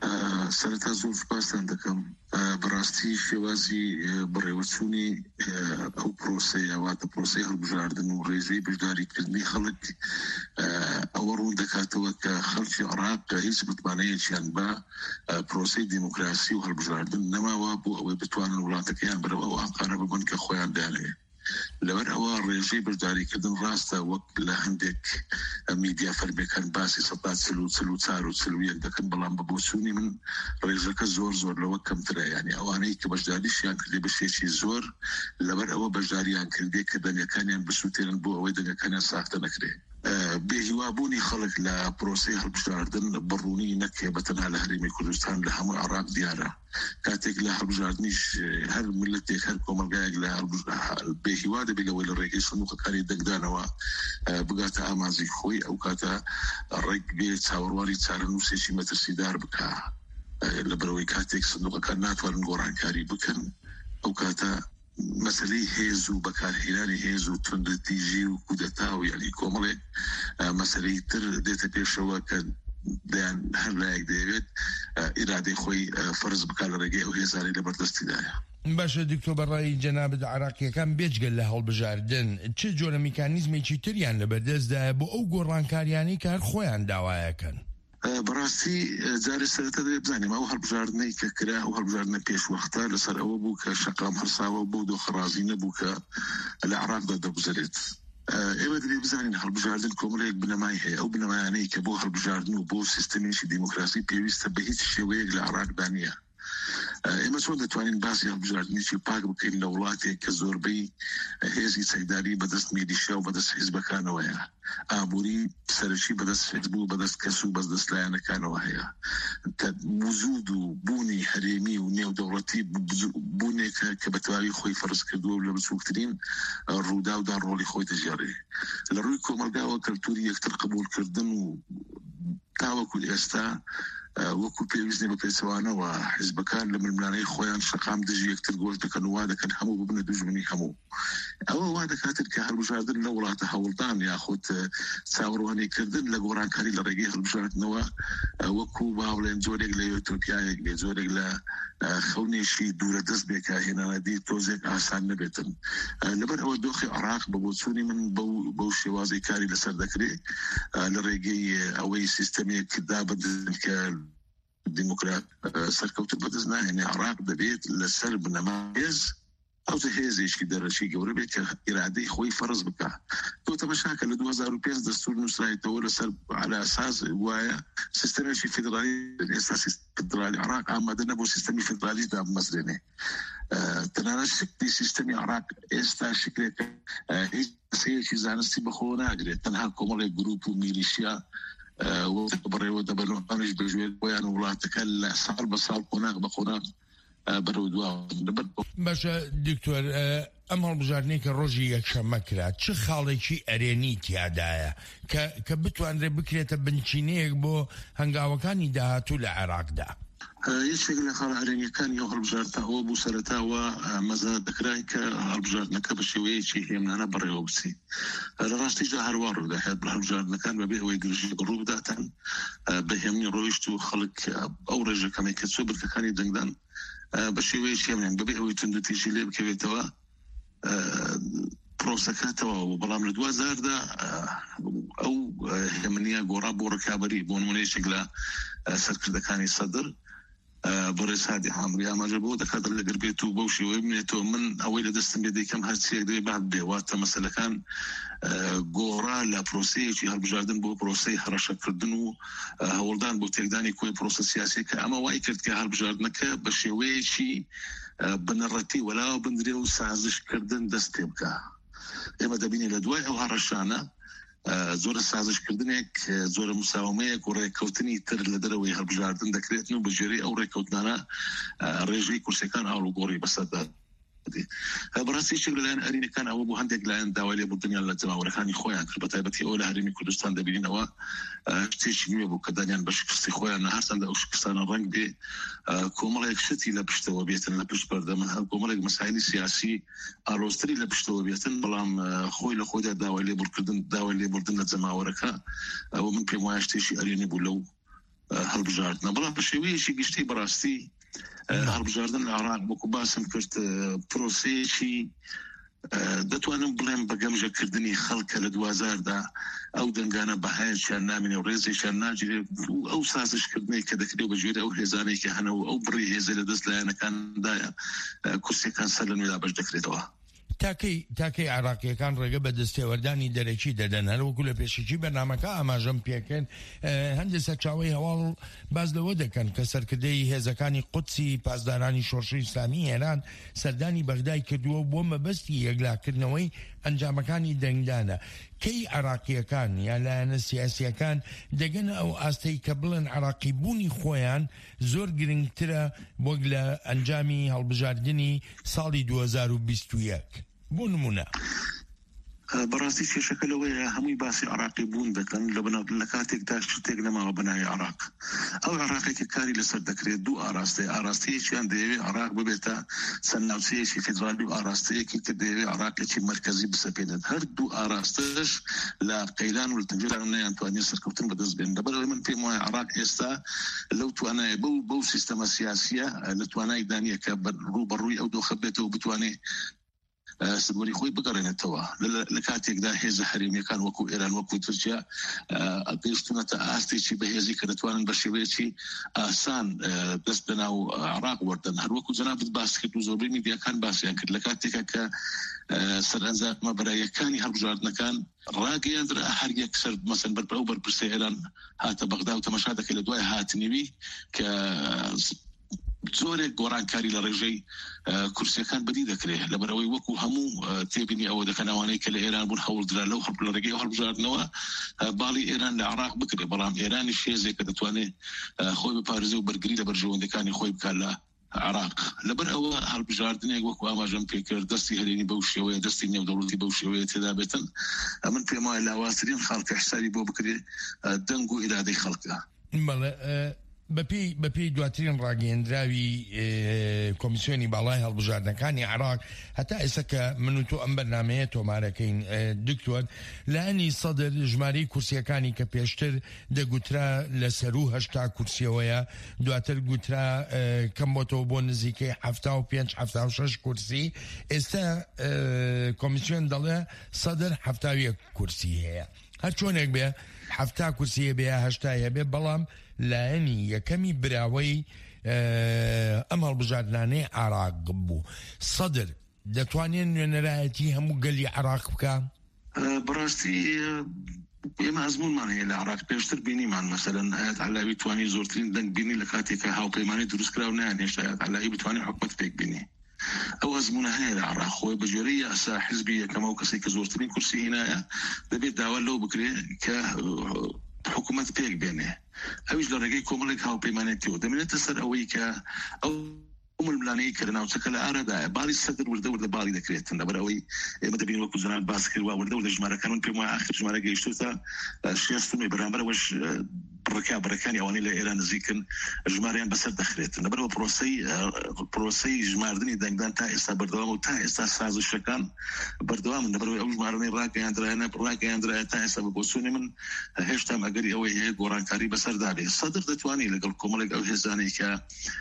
سەرەتا زۆر سوپاسان دەکەم. بەڕاستی شێوازی بڕێوەچوونی ئەو پرۆسەیە واتە پرۆسەی هەڵبژاردن و ڕێژەی بەشداریکردنی خەڵک ئەوە ڕوون دەکاتەوە کە خەڵکی عێراق هیچ متمانەیەکیان بە پرۆسەی دیموکراسی و هەڵبژاردن نەماوە بۆ ئەوەی بتوانن وڵاتەکەیان بەرەوە ئەو ئاقانە ببن کە خۆیان دانەوێت. لەبەر ئەوە ڕێژەی بەشداریکردن ڕاستە وەک لە هەندێک میدیا فەرمیەکان باسی 144 دەکەن، بەڵام بە بۆچوونی من ڕێژەکە زۆر لەوە کەمترە. یعنی ئەوانەی کە بەشداریشیان کردێ بەشێکی زۆر لەبەر ئەوە بەشداریان کردێ کە دەنگەکانیان بسووتێنن بۆ ئەوەی دەنگەکانیان ساختە نەکرێ. بێهیوابوونی خەڵک لە پرۆسەی هەڵبژاردن بڕوونی نەکێ بەتەنها لە هەرێمی کوردستان لە هەموو عێراق دیارە. کاتێک لە هەڵبژاردنیش هەر ملەتێک هەر کۆمەلگایەک لە بێهیوا دەبێت لەوەی لە ڕێگەی سندوقەکانی دەنگدانەوە بگاتە ئامانزی خۆی، ئەو کاتە ڕێک بێ چاوەڕوانی چارەنووسێکی مەترسیدار بکە لە بەرەوەی کاتێک سندوقەکان ناتوانن گۆڕانکاری بکەن. ئەو کاتە مەسلەی هێز و بەکارهێنانی هێز و توندەتیژی و کودەتا و یعنی کۆمەڵێک مەسلەی تر دێتە پێشەوە کە دەیان هەر لایەک دەیەوێت ئیرادەی خۆی فەرز بکات لە ڕێگەی ئەو هێزانەی لەبەردەستیدایە. باشە دکتۆر بەڕای جەنابەت عراقیەکان بێجگەل لە هەڵبژاردن چه جۆرە میکانیزمێکی تریان لەبەردەستدایە بۆ ئەو گۆڕانکاریانەی کار خۆیان داوایەکەن؟ بەڕاستی جارێ سەرەتا دەبێت بزانیم ئەو هەڵبژاردنەی کە کرا ئەو هەڵبژاردنە پێشوەختە لەسەر ئەوە بوو کە شەقام هەرساوە بۆ دۆخەڕازی نەبوو کە لە عراقدا دەبزرێت. ئێوە دەبێت بزانین هەڵبژاردن کۆمەڵەیەک بنەمای هەیە، ئەو بنەمایانەی کە بۆ هەڵبژاردن و بۆ سیستەمێکی دیموکراسی پێویستە بە هیچ شێوەیەک لە عراقدا نییە. ئێمە چۆن دەتوانین باسی هەڵبژاردنێکی پاک بکەین لە وڵاتێک کە زۆربەی هێزی چەکداری بەدەست میلیشیا و بەدەست حیزبەکانەوەیە، ئابووری سەرەکی بەدەست حیزب و بەدەست کەس و بەدەست لایەنەکانەوە هەیە، کە وجود و بوونی هەرێمی و نێودەوڵەتی بوونێکە کە بەتەواوی خۆی فەرز کردووە و لە بچووکترین ڕووداودا ڕۆڵی خۆی دەژێڕێ. لە ڕووی کۆمەلگاوە کەلتوری یەکتر قبولکردن و تاوەکو ئێستا وەکو پێویستنی بە پێچەوانەوە حیزبەکان لە ململانەی خۆیان شەقام دژی یەکتر گۆژ دەکەن و وا دەکەن هەموو ببنە دوژمنی هەموو. ئەوە وا دەکاتن کە هەڵبژاردن لە وڵاتە هەوڵدان یاخود چاوەڕوانیکردن لە گۆڕانکاری لە ڕێگەی هەڵبژاردنەوە وەکو باوڵێن جۆرێک لە ئۆتۆپیایەک بێ، جۆرێک لە خەونێشی دوورە دەست بێکە هێنانەدی تۆزێک ئاسان نەبێتن. لەبەر ئەوە دۆخی عراق بە بۆچوونی من بەو شێوازەی کاری لەسەر دەکرێت لە ڕێگەی ئەوەی سیستەمێک دابدرن کە دیموکرات سەرکەوتن بەدەست ناهێنێ. عراق دەبێت لەسەر بنەمایز ئەو هێزێکی دەرەشی گەورە بێت کە ئیرادەی خۆی فەرز بکە. تۆ تەماشاکە لە 2005 دەستور نووسرایەتەوە لەسەر على ئاساس وایە سیستەمێکی فیدرالی، ئێستا فیدرالی عراق ئامادە نەبوو سیستەمی فیدرالی دابمەزرێنێ. تەنانەت شکلی سیستەمی عراق ئێستا شکلێکە هیچ سەیەکی زانستی بەخۆ ناگرێت، تەنها کۆمەڵێک گروپ و میلیشیا بڕێوە دەبەنەوەش بەژێر بۆیان وڵاتەکە لە ساڵ بە ساڵ قۆناغ بە قۆناغ بەرەو دواوە. باشە دکتۆر، ئەم هەڵبژاردنەی کە ڕۆژی یەکشەممە کرا چ خاڵێکی ئەرێنی تیادایە کە بتوانرێ بکرێتە بنچینەیەک بۆ هەنگاوەکانی داهاتوو لە عێراقدا؟ یەکێک لە خاڵ ئەرێنیەکانی ئەو هەڵبژاردنەوە بوو سەرەتاوە مەزە دەکرای کە هەڵبژاردنەکە بە شێوەیەکی هێمنانە بەڕێوە بچی. لە ڕاستیدا هەروە ڕووداهات هەڵبژاردنەکان بەبێ ئەوەی گرژی ڕوو بداتن بە هێمنی ڕۆیشت و خەڵک ئەو ڕێژەکەمی کە چۆ بردەکانی دەنگدان بە شێوەیەکی هێمنیان بەبێ ئەوەی توندوتیژی لێ بکەوێتەوە پرۆسەکەتەوە. بەڵام لە 2000دا ئەو هێمنیە گۆڕا بۆ ڕکابەری بۆ نمونەیەک لە سەرکردەکانی سەدر بۆڕێز هادی حامری ئاماژە بۆ دەکات لەگەر بێت و بەو شێوەی بنێتەوە من ئەوەی لە دەستم بێ دەیکەم هەرچیەک دەوێ بعد بێواتە مەسەلەکان گۆڕا لە پرۆسەیەکی هەڵبژاردن بۆ پرۆسەی هەڕەشەکردن و هەوڵدان بۆ تێکدانی کۆی پرۆسە سیاسی کە ئەمە وای کرد کە هەڵبژاردنەکە بە شێوەیەکی بنەڕەتی وەلاوە بندرێ و سازشکردن دەست پێ بکە. ئێمە دەبینی لە دوای ئەو هەڕەشانە زۆرە سازشکردنێک زۆرە مساومەیەک و ڕێککەوتنی تر لە دەرەوەی هەڵبژاردن دەکرێتن و بەژێری ئەو ڕێککەوتنانە ڕێژەی کورسەکان ئاڵوگۆڕی بەسەردا. بەڕاستی شێک لەلایەن ئەرینەکان ئەوە بۆ هەندێک لایەن داوای لێبوردنیان لە جەماوەرەکانی خۆیان کرد، بەتایبەتی ئەوە لە هەرێمی کوردستان دەبینینەوە شتێکی نوێ بوو کە دانیان بە شکستی خۆیان هەرچەندە ئەو شکستانە ڕەنگ بێ کۆمەڵێک شتی لە پشتەوە بێتن لە پشت بەردەمە کۆمەڵێک مەسایلی سیاسی ئاڵۆزتری لە پشتەوە بێتن، بەڵام خۆی لە خۆیدا داوای لێبوردن لە جەماوەرەکە ئەوە من پێم وایە شتێکی ئەرێنی بوو لەو هەڵبژاردنە. بەڵام بە شێوەیەکی گشتی بەڕاستی هەڵبژاردن لە عێراق وەکو باسم کرد پرۆسەیەکی دەتوانم بڵێم بە گەمژەکردنی خەڵکە لە 2000دا ئەو دەنگانە بەهایەکیان نامێنێ و ڕێزێکیان ناگیرێت و ئەو سازشکردنەی کە دەکرێت بەژێر ئەو هێزانەی کە هەنەوە ئەو بڕی هێزە لە دەست لایەنەکاندایە کورسەکان سەر لە نوێدا بەش دەکرێتەوە. تاکەی عراقیەکان ڕێگە بە دەستێوەردانی دەرەکی دەدەن هەروەکو لە پێشکی بەرنامەکە ئاماژەم پێکەن هەندێک سەرچاوی هەواڵ باز لەوە دەکەن کە سەرکردەی هێزەکانی قودسی پاسدارانی شۆڕشی ئیسلامی ئێران سەردانی بەغدای کردووە بۆ مەبەستی یەکلاکردنەوەی ئەنجامەکانی دەنگدانە. کەی عراقیەکان یا لایەنە سیاسیەکان دەگەن ئەو ئاستەی کە بڵێن عراقی بوونی خۆیان زۆر گرنگترە وەک لە ئەنجامی هەڵبژاردنی ساڵی 2021 بۆ نمونە؟ بەڕاستی کێشەکەلەوەیە هەمووی باسی عراقی بوون دەکەن لە کاتێکدا شتێک نەماوە بەناوی عراق ئەو عراقێکی کاری لەسەر دەکرێت دوو ئاراستەیەکیان دەیەوێت عراق ببێتە چەند ناوچەیەکی فێدرالی و ئاراستەیەکی کە دەیەوێت عراقێکی مرکزی بسەپێنێت هەر دوو ئاراستەش لە قەیلان و لە تەنجێران نەیانتوانێت سەرکەوتن بەدەست بێن لەبەرەوەی من پێم وایە عراق ئێستا لەو توانایە بەو سیستەمە سیاسیە لە توانای دانیە کە ڕوبەڕووی ئەو دۆخە بێتەوە بتوانێت سبوری خۆی بگەڕێنێتەوە لە کاتێکدا هێزە هەرێمیەکان وەکو ئێران وەکو تورکیا گەیشتونەتە ئاستێکی بەهێزی کە دەتوانن بە شێوەیەکی ئاسان دەست بەناو عراق وەردەن هەروەکو جەنابەت باس کرد و زۆربەی میدیاکان باسییان کرد لە کاتێکە کە سەرئەنجامە بەرایەکانی هەڵبژاردنەکان ڕاگەیاندرا هەر یەک سەر مەسەن بەرپرە و بەرپرسە ئێران هاتە بەغدا و تەماشا دەکەی لە دوای هاتنیوی کە زۆرێک گۆڕانکاری لە ڕێژەی کورسیەکان بەدی دەکرێت لەبەرەوەی وەکو هەموو تێبینی ئەوە دەکەنەوانەی کە لە ئێران بوون هەوڵدرا لەو لە ڕێگەی هەڵبژاردنەوە باڵی ئێران لە عراق بکرێت بەڵام ئێرانی شێزێک کە دەتوانێت خۆی بپارێزێ و بەرگری لە بەرژەوەندەکانی خۆی بکات لە عراق لەبەر ئەوە هەڵبژاردنێک وەکو ئاماژەم پێکرد دەستی هەرێمی بەو شێوەیە دەستی نێودەوڵەتی بەو شێوەیە تێدا بێتن من پێم وایە لاوازترین خەڵکە حسابی بۆ بکرێت دەنگ و ئیرادەی خەڵکە بەپی دواترین ڕاگەیەندراوی کۆمیسیۆنی باڵای هەڵبژاردنەکانی عراق هەتا ئێستا کە من و تۆ ئەم بەرنامەیە تۆمارەکەین دکتۆر لانی سەدر ژمارەی کورسیەکانی کە پێشتر دەگوترا لە سەر و هەشتا کورسیەوەیە دواتر گوترا کەم بۆتەوە بۆ نزیکەی 75-76 کورسی ئێستا کۆمیسیۆن دەڵێ سەدر 71 کورسی هەیە هەر چۆنێک بێ 70 کورسیە بێ 80 بێ بەڵام لایەنی یەکەمی براوەی ئەم هەڵبژاردنانەی عراق بوو سەدر دەتوانێت نوێنەرایەتی هەموو گەلی عراق بکە بەڕاستی ئێمە ئەزمونمان هەیە لە عراق پێشتر بینیمان مەسەلەن ئاەت عەلاوی توانی زۆرترین دەنگ بینی لە کاتێکە هاوپەیمانی دروستکرا و نایانێشتا ئاەت عەلاوی بتوانێت حکومەت پێک بینی ئەو ئەزمونە هەیە لە عراق خۆی بە جۆرەی یاسا حزبی یەکەمە و کەسێک کە زۆرترین کورسی هێنایە دەبێت داوا لەو بکرێت کە حکومت پێک بێنێ ئەویش لە ڕێگەی کۆمەڵێک هاوپەیمانێتیەوە دەمێنێتە سەر ئەوەی کە ئەو ململانەی کە لە ناوچەکە لە ئارادایە باڵی سەدر وردە باڵی دەکرێتن لەبەرەوەی ئێمە دەبین وەکو جەناب باس کردوا وردە ژمارەکان پێم وایە آخر ژمارە گەیشتوتە 60 بەرامبەرەوەش بڕکانی ئەوانەی لە ئێران نزیکن ژماریان بەسەر دەخرێتن لەبەرەوە پرۆسەی ژماردنی دەنگدان تا ئێستا بەردەوام و تا ئێستا سازشەکان بەردەوامن لەبەرەوەی ئەو ژمارەی ڕاگەیاندرایە تا ئێستا بە بۆچوونی من هێشتا ئەگەری ئەوەی هەیە گۆڕانکاری بەسەردا بێ سەدر دەتوانێت لەگەڵ کۆمەڵێک ئەو هێزانەی کە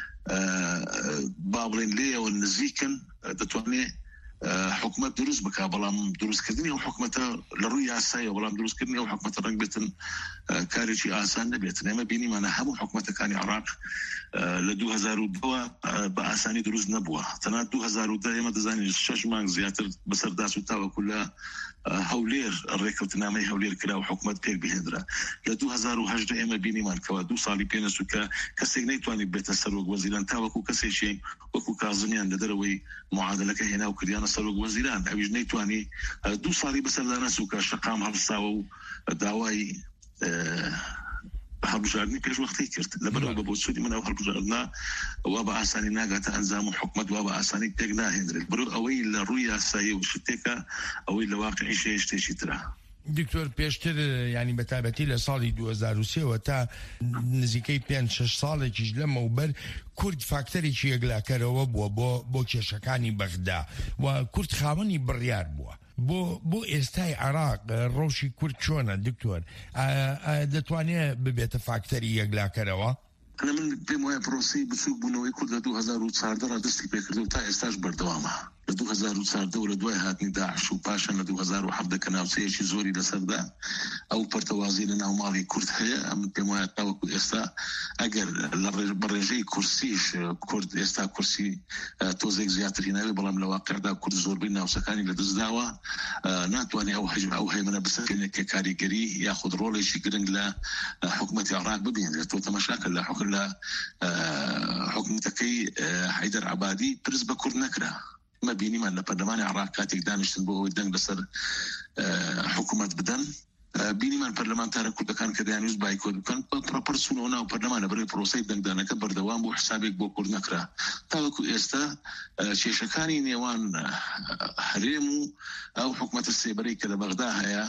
با بڵێن لێەوە نزیکن دەتوانێت حکومت دروست بکە بەڵام دروستکردنی ئەو حکومەتە لە ڕووی یاسایە بەڵام دروستکردنی ئەو حکومەتە ڕەنگ بێتن کارێکی ئاسان نەبێتن ئێمە بینیمانە هەموو حکومەتەکانی عراق لە 2002 بە ئاسانی دروست نەبووە تەنها 2010 ئێمە دەزانین 6 مانگ زیاتر بەسەرداچ و تاوەکو لە هەولێر ڕێکەوتنامەی هەولێر کرا و حکومت پێک بهێنرا لە 2010 ئێمە بینیمان کەوا 2 ساڵی پێنەچوو کە کەسێک نەیتوانێت بێتە سەرۆک وەزیران تاوەکو کەسێکی وەکو کازمیان لە دەرەوەی معادلەکە هێنا و کردیانە سەرۆک وەزیران ئەویش نەیتوانی 2 ساڵی بەسەردا نەچوو کە شەقام هەڵساوە و داوای هەڵبژاردننی پێشوەختی کرد لەبەرەوە بە بۆچوونی من ئەو هەڵبژاردنە وا بە ئاسانی ناگاتە ئەنجام و حکومەت وا بە ئاسانی پێک ناهێنرێت بەرەو ئەوەی لە ڕووی یاسایی و شتێکە ئەوەی لە واقعی شتێکی ترە دکتۆر پێشتر ینی بەتابەتی لە ساڵی 2023 تا نزیکەی 5-6 ساڵێکیش لەمەوبەر کورد فاکتەرێکی یەکلاکەرەوە بووە بۆ کێشەکانی بەغدا و کورد خاوەنی بڕیار بووە بۆ ئێستای عراق ڕۆژی کورد چۆنە دکتۆر دەتوانێت ببێتە فاکتەری یەکلاکەرەوە من پێم وایە پرۆسی بچوک بوونەوەی کورد لە 2014 دەستی پێکردو و تا ئێستاش بەردەوامە لە 2014 و لە دوای هاتنی داعش و پاشان لە 2017 کە ناوچەیەکی زۆری لەسەردا ئەو پەرتەوازی لە ناوماڵی کورد هەیە من پێم وایە تاوەکو ئێستا ئەگەر بە ڕێژەی کورسیش کورد ئێستا کورسی تۆزێک زیاتر هێناوێ بەڵام لە واقعدا کورد زۆربەی ناوچەکانی لە دەستداوە ناتوانێت ئەو هەیمنە بسەکەنێت کە کاریگەری یاخود ڕۆڵێکی گرنگ لە حکومەتی عراق ببینێت تۆ تەماشاکە لە حکومەتەکەی حەیدەر عەبادی پرس بە کورد نەکرا ما بینیمان لە پەرلەمانی عراق کاتێک دانیشتن بۆ ئەوەی دەنگ لەسەر حکومەت بدەن بینیمان پەرلەمانتارە کوردەکان کە دەیانویست بایکۆت بکەن پڕپڕچوونەوە ناو پەرلەمانە بەرەوەی پرۆسەی دەنگدانەکە بەردەوام بۆ حسابێک بۆ کورد نەکرا تاوەکو ئێستا کێشەکانی نێوان هەرێم و ئەو حکومەتە سێبەرەی کە لە بەغدا هەیە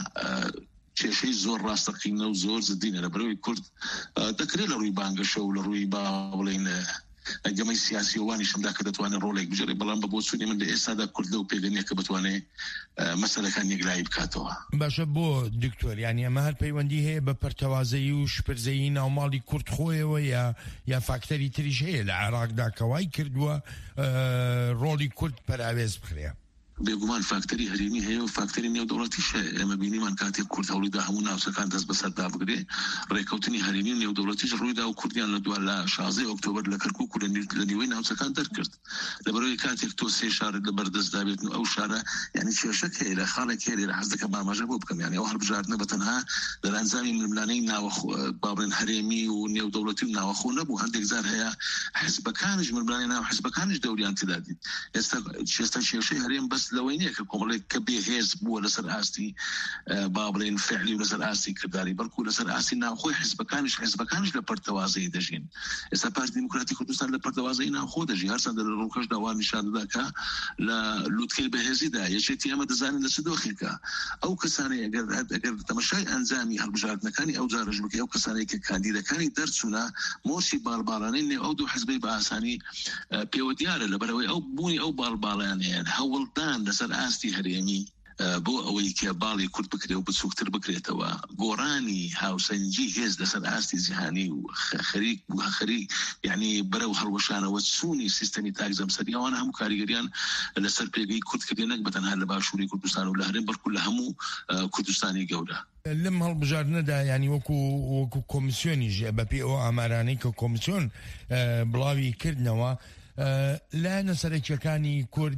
کێشەی زۆر ڕاستەقینە و زۆر زدینە لە بەرەوەی کورد دەکرێت لە ڕووی بانگەشە و لە ڕووی بڵێن گەمەی سیاسی وانی شمدا کە دەتوانێت ڕۆڵێک بژێڕێت بەڵام بە بۆچوونی من لە ئێستادا کورد لەو پێگەنیە کە بتوانێت مەسەلەکان یەکلایی بکاتەوە. باشە بۆ دکتۆر یعنی ئەمە هەر پەیوەندی هەیە بە پەرتەوازەیی و شپرزەیی ناوماڵی کورد خۆیەوە یا فاکتەری تریش هەیە لە عێراقدا کەوای کردووە ڕۆڵی کورد پەراوێز بخرێ؟ بێگومان فاکتەری هەرێمی هەیە و فاکتەری نێودەوڵەتیش هەیە. ئێمە بینیمان کاتێک کورد هەوڵیدا هەموو ناوچەکان دەست بەسەردا بگرێ ڕێکەوتنی هەرێمی و نێودەوڵەتیش ڕوویدا و کوردیان لە 16 ئۆکتۆبەر لە کەرکووک و لە نیوەی ناوچەکان دەرکرد لەبەرەوەی کاتێک تۆ 3 شارت لەبەردەستدا بێتن و ئەو شارە یعنی کێشەک هەیە لە خاڵێک هەیە لە حەز دەکەم ئاماژە بۆ بکەم یعنی ئەو هەڵبژاردنە بەتەنها دەرانجامی ململانەی بابڵێن هەرێمی و نێودەوڵەتی و ناوەخۆ نەبوو هەندێک جار هەیە حیزبەکانیش ململانی ناو حیزبەکانیش دەوریان تێدا دید. ئێستا کێشەی هەرێم بەس لەوەی نییە کە کۆمەڵێک کە بێهێز بووە لەسەر ئاستی بابڵێن فعلی و لەسەر ئاستی کردداری بەڵکو لەسەر ئاستی ناوخۆی حیزبەکانیش لە پەرتەوازەی دەژین. ئێستا پارتی دیموکراتی کوردستان لە پەرتەوازەی ناوخۆ دەژی هەرچەندە لە ڕووکەش داوا نیشان دەدا کە لە لووتکەی بەهێزیدا یەکێتی ئەمە دەزانین لە چ دۆخێکە ئەو کەسانەی ئەگەر تەماشای ئەنجامی هەڵبژاردنەکانی ئەو جارەش بکە ئەو کەسانەی کە کاندیدەکانی دەرچوونە مۆسی باڵباڵانەی نێو ئەو دوو حیزبەی بە ئاسانی پێوە دیارە لەبەرەوەی ئەو بوونی ئەو باڵباڵیان هەوڵدان لەسەر ئاستی هەرێمی بۆ ئەوەی کە باڵی کورد بکرێ و بچووکتر بکرێتەوە گۆڕانی هاوسەنجی هێز لەسەر ئاستی جیهانی و خەریک یعنی بەرەو هەڵوەشانەوە چوونی سیستەمی تاکزەمسەری ئەوانە هەموو کاریگەریان لەسەر پێگەی کورد نەک بەتەنها لە باشووری کوردستان و لە هەرێم بەڵکو لە هەموو کوردستانی گەورە. لەم هەڵبژاردنەدا ینی وەکو کۆمیسیۆنیش بەپێ ئەوە ئامارانەی کە کۆمیسیۆن بڵاوی کردنەوە لایەنە سەرەکیەکانی کورد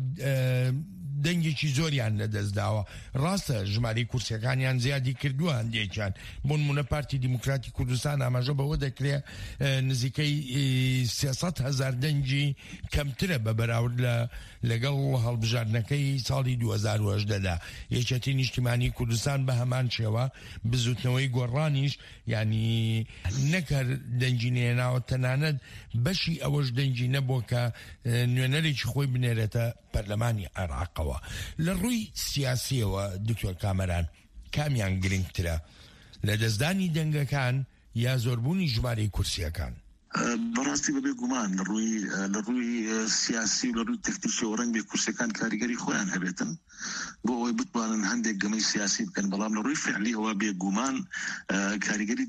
دەنگێکی زۆریان لەدەستداوە ڕاستە ژمارەی کورسەکانیان زیادی کردووە هەندێکیان بۆ نمونە پارتی دیموکراتی کوردستان ئاماژە بەوە دەکرێت نزیکەی 300,000 دەنگی کەمترە بە بەراورد لەگەڵ هەڵبژاردنەکەی ساڵی 2018دا. یەکێتی نیشتیمانی کوردستان بە هەمان شێوە بزوتنەوەی گۆڕانیش ینی نەکەر دەنگی نێناوە تەنانەت بەشی ئەوەش دەنگی نەبووە کە نوێنەرێکی خۆی بنێرێتە پەرلەمانی عێراقەوە. لە ڕووی سیاسیەوە دکتۆر کامەران کامیان گرنگترە لە دەستدانی دەنگەکان یا زۆربوونی ژمارەی کورسیەکان؟ بەڕاستی بەبێ گومان لە ڕووی سیاسی و لە ڕووی تەکتیکی و ڕەنگ بێ کورسەکان کاریگەری خۆیان هەبێتن بۆ ئەوەی بتوانن هەندێک گەمەی سیاسی بکەن بەڵام لە ڕووی فعلی ئەوە بێ گومان کاریگەری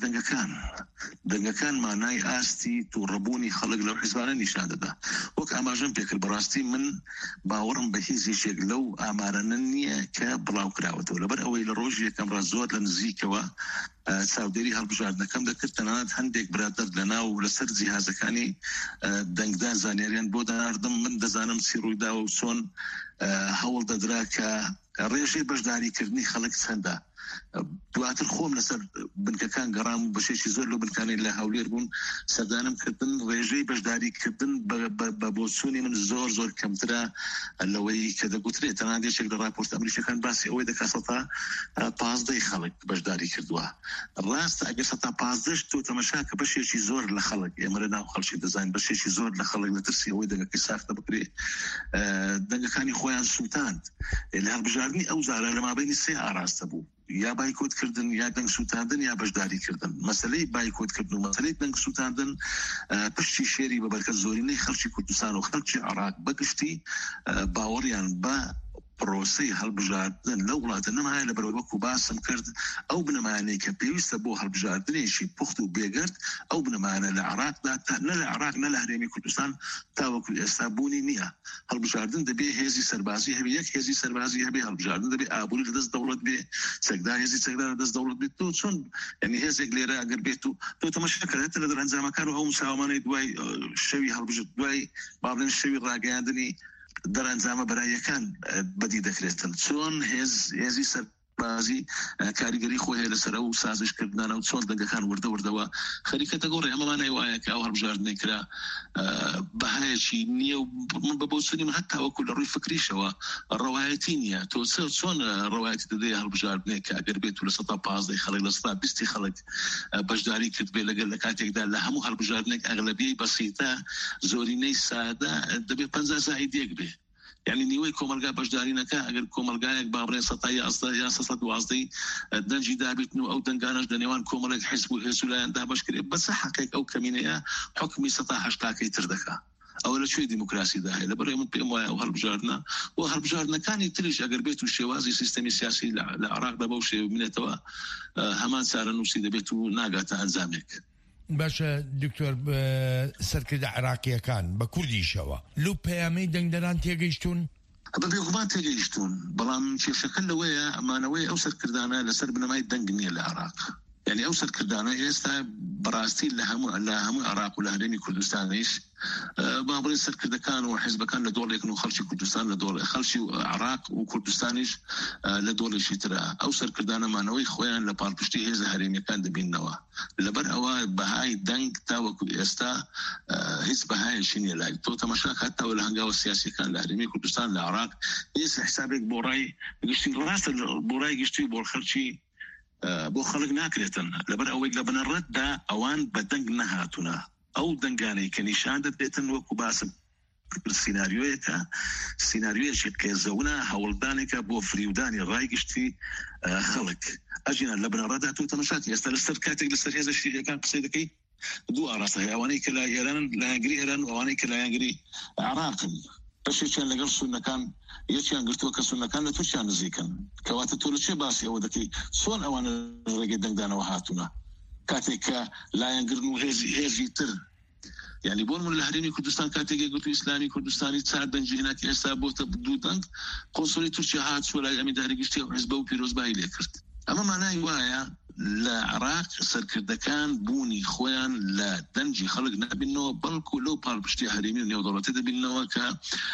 دەنگەکان مانای ئاستی تووڕەبوونی خەڵک لەو حیزبانە نیشان دەدا. وەک ئاماژەم پێکرد بەڕاستی من باوەڕم بە هیچێک لەو ئامارانە نییە کە بڵاو کراوەتەوە لەبەر ئەوەی لە ڕۆژی یەکەم ڕاست زۆر لە نزیکەوە چاودێری هەڵبژاردنەکەم دەکرد تەنانەت هەندێک برادەر لەناو لەسەر جیهازەکانی دەنگدان زانیاریان بۆ دەناردم من دەزانم چی ڕوویداوە و چۆن هەوڵ دەدرا کە ڕێژەی بەشداریکردنی خەڵک چەندە. دواتر خۆم لەسەر بنکەکان گەڕام و بەشێکی زۆر لە بنکانی لە هەولێر بوون سەردانم کردن ڕێژەی بەشداریکردن بە بۆچوونی من زۆر کەمترە لەوەی کە دەگوترێت. تەنانەتێک لە راپۆرت ئەمریکیەکان باسی ئەوەی دەکات 15 خەڵک بەشداری کردووە. ڕاستە ئەگەر 15 تۆ تەماشا کە بەشێکی زۆر لە خەڵک ئێمە لە ناو خەڵکی دەزانین بەشێکی زۆر لە خەڵک لە ترسی ئەوەی دەنگەکەی ساختە بکرێ دەنگەکانی خۆیان سووتاند لە هەڵبژاردننی ئەو زارە لە مابینی 3 ئاراستە بوو یا بایکۆتکردن یا دەنگ سووتاندن یا بەشداریکردن. مەسەلەی بایکۆتکردن و مەسەلەی دەنگ سووتاندن پشتی شێری بە بەرکەت زۆرینەی خەڵکی کوردستان و خەڵکی عێراق بەگشتی باوەڕیان بە پرۆسەی هەڵبژاردن لە وڵاتە نەمایە لەبەرەوەی وەکو باسم کرد ئەو بنەمایانەی کە پێویستە بۆ هەڵبژاردنێکی پوخت و بێگرد ئەو بنەمایانە لە عێراقدا نە لە عێراق نە لە هەرێمی کوردستان تاوەکو ئێستا بوونی نییە. هەڵبژاردن دەبێ هێزی سەربازی هەبێ یەک هێزی سەربازی هەبێ هەڵبژاردن دەبێ ئابووری لەدەست دەوڵەت بێ سەگدار هێزی سەگدار لەدەست دەوڵەت بێت. تۆ چۆن یعنی هێزێک لێرە ئەگەر بێت و تۆ تەماشاکەرێتە لە دەرەنجامەکان و ئەو مساوامانەی دوای شەوی هەڵبژاردن دوای بابلێن شەوی ڕاگەیاندنی دەرەنجامە بەرایەکان بەدی دەکرێتن چۆن هێزی بازی کاریگەری خۆی لەسەر و سازشکردانە و چۆن دەنگەکان وردەوردەوە خەریکەتە گۆڕی ئەمەمانای وایە کە ئەو هەڵبژاردنەی کرا بەهایەکی نییە و من بە بۆچوونی من هەتاوەکو لە ڕووی فکریشەوە ڕەوایەتی نییە تۆ چۆن ڕەوایەتی دەدەی هەڵبژاردنێک کە ئەگەر بێت و لە 15 خەڵک لە 20 خەڵک بەشداری کرد بێ لەگەر لە کاتێکدا لە هەموو هەڵبژاردنێک ئەغلبیەی بەسیتە زۆرینەی سادە دەبێت 50 زائیدێک بێ یعنی نیوەی کۆمەلگا بەشدارینەکە ئەگەر کۆمەلگایەک بابڕێن 100 دەنجی دابێتن و ئەو دەنگانەش دەنێوان کۆمەڵێک حیزب و هێز و لایەن دابەشکرێت بەس حەقێک ئەو کەمینەیە حکمی 180 تر دەکات ئەوە لە کوێی دیموکراسیدا هەیە لەبەرەوەی من پێم وایە ئەو هەڵبژاردنە و هەڵبژاردنەکانی تریش ئەگەر بێت و شێوازی سیستەمی سیاسی لە عێراقدا بەو شێوە بنێتەوە هەمان چارەنووسی دەبێت و ناگاتە ئەنجامێک. باشە دکتۆر سەرکردە عێراقیەکان بە کوردیشەوە لەو پەیامەی دەنگدەران تێگەیشتون؟ بەبێگومان تێگەیشتون بەڵام کێشەکە لەوەیە ئەمانەوەی ئەو سەرکردانە لەسەر بنەمای دەنگ نییە لە عێراق یعنی ئەو سەرکردانە ئێستا بەڕاستی لە هەموو عێراق و لە هەرێمی کوردستانیش بابڕێ سەرکردەکان و حیزبەکان لە دۆڵێکن و خەڵکی کوردستان لە دۆڵ خەڵکی عێراق و کوردستانیش لە دۆڵێکی ترە ئەو سەرکردانەمانەوەی خۆیان لە پاڵپشتی هێزە هەرێمیەکان دەبینەوە لەبەر ئەوە بەهای دەنگ تاوەکو ئێستا هیچ بەهایشی نیە لای تۆ تەماشاک هەتاوە لە هەنگاوە سیاسیەکان لە هەرێمی کوردستان لە عێراق هیچ حسابێک بۆ ڕای گشتی ڕاستە بۆ ڕای گشتی بۆ خەڵکی بۆ خەڵک ناکرێتن لەبەر ئەوەی لە بنەڕەتدا ئەوان بە دەنگ نەهاتونە ئەو دەنگانەی کە نیشان دەدێتن وەکو باسم سیناریۆیەکە سیناریۆیەکی قێزەونە هەوڵدانێکە بۆ فریودانی ڕایگشتی خەڵک ئەژیان لە بنەڕەتدا تۆ تەماشاتی ئێستا لەسەر کاتێک لەسەر هێزە شیعیەکان قسەی دەکەی دوو ئاڕاستە هەیە ئەوانەی کە لە ئێرانن لە هەنگری ئێران و ئەوانەی کە لە هەنگری عێراقن بەشێکیان لەگەڵ سونەکان یەکیان گرتووە کە سونەکان لە تووشیان نزیکن کەواتە تۆ لە چێ باسی ئەوە دەکەی چۆن ئەوانە ڕێگەی دەنگدانەوە هاتوونە کاتێک کە لایەنگرن و هێزی تر یعنی بۆن من لە هەرێمی کوردستان کاتێکی گوتو ئیسلامی کوردستانی 4 دەنجی هێناکە ئێستا بۆتە 2 دەنگ قۆنسولی تورکیا هات چوە لای ئەمینداری گشتی و حیزبە و پیرۆزبایی لێ کرد ئەمە مانای وایە لە عێراق سەرکردەکان بوونی خۆیان لە دەنجی خەڵک نابینەوە بەڵکو لەو پاڵپشتی هەرێمی و نێودەوڵەتی دەبینەوە کە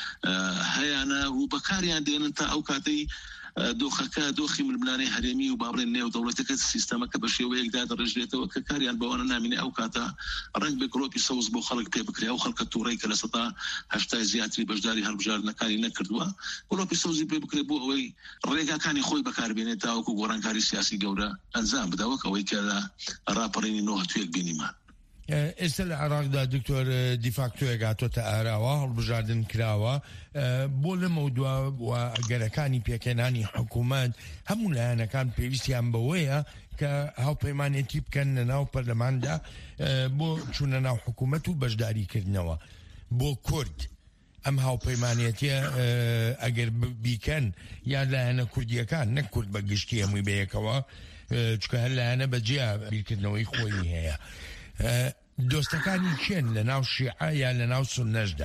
هەیەنە و بەکاریان دێنن تا ئەو کاتەی دۆخەکە دۆخی ململانەی هەرێمی و بابڕێن نێودەوڵەتەکە سیستەمەکە بە شێوەیەکدا دەڕێژێتەوە کە کاریان بەوانە نامینێ ئەو کاتە ڕنگ بێ گڵۆپی سەوز بۆ خەڵک پێ بکرێ ئەو خەڵکە تووڕەی کە لە 180 زیاتری بەشداری هەڵبژاردنەکانی نەکردووە گڵۆپی سەوزی پێ بکرێ بۆ ئەوەی ڕێگاکانی خۆی بەکاربێنێت تاوەکو گۆڕانکاری سیاسی گەورە ئەنجام بدەوەک ئەوەی کە لە ڕاپەڕینی 90 بینیمان ئێستا لە عێراقدا دکتۆر دیفاکتۆیە گاتۆتە ئاراوە هەڵبژاردن کراوە بۆ لەمە دووە و گەرەکانی پێکەنانی حکوومەت هەموو لایەنەکان پێویستیان بەوەیە کە هاوپەیمانێتی بکەن لە ناو پەرلەماندا بۆ چوونە ناو حکوومەت و بەشداریکردنەوە بۆ کورد ئەم هاوپەیمانێتیە ئەگەر بیکەن یا لایەنە کوردیەکان نەک کورد بە گشتی هەمووی بەیەکەوە چکە هەر لایەنە بەجیا بیرکردنەوەی خۆی هەیە دۆستەکانی چێن لە ناو شیعە یا لە ناو سونەشدا؟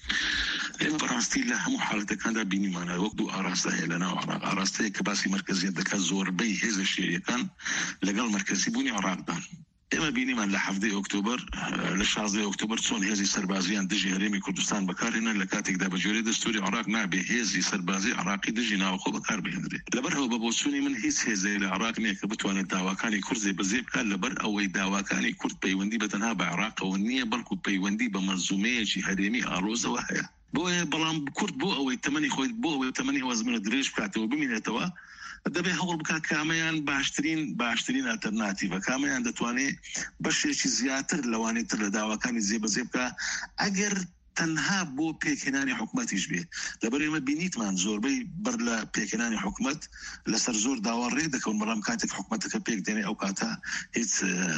ئێمە بەڕاستی لە هەموو حاڵەتەکاندا بینیمانە وەک دوو ئاراستە هەیە لە ناو عێراق ئاراستەیە کە باسی مەرکەزیەت دەکات زۆربەی هێزە شیعیەکان لەگەڵ مەرکەزی بوونی عێراقدان ئێمە بینیمان لە 7 ئۆکتۆبر لە 16 ئۆکتۆبر چۆن هێزی سەربازیان دژی هەرێمی کوردستان بەکارهێنان لە کاتێکدا بە جۆرەی دەستوری عێراق نابێ هێزی سەربازی عێراقی دژی ناوخۆ بەکاربهێنرێت لەبەرەوە بە بۆچوونی من هیچ هێزەیە لە عێراق نییە کە بتوانێت داواکانی کورد بەزێ بکات لەبەر ئەوەی داواکانی کورد پەیوەندی بەتەنها بە عێراقەوە نییە بەڵکو پەیوەندی بە مەنزومەیەکی هەرێمی ئاڵۆزەوە هەیە بۆیە بەڵام کورد بۆ ئەوەی تەمەنی خۆی بۆ ئەوەی تەمەنی وەزمنە درێژ بکاتەوە بمینێتەوە دەبێ هەوڵ بکات کامیان باشترین ئالتەرناتیڤە کامیان دەتوانێت بەشێکی زیاتر لەوانەی تر لە داواکانی جێبەجێ بکات ئەگەر تەنها بۆ پێکهێنانی حکومەتیش بێ لەبەر ئێمە بینیتمان زۆربەی بەر لە پێکهێنانی حکومەت لەسەر زۆر داوا ڕێک دەکەون بەڵام کاتێک حکومەتەکە پێک دێنێ ئەو کاتە هیچ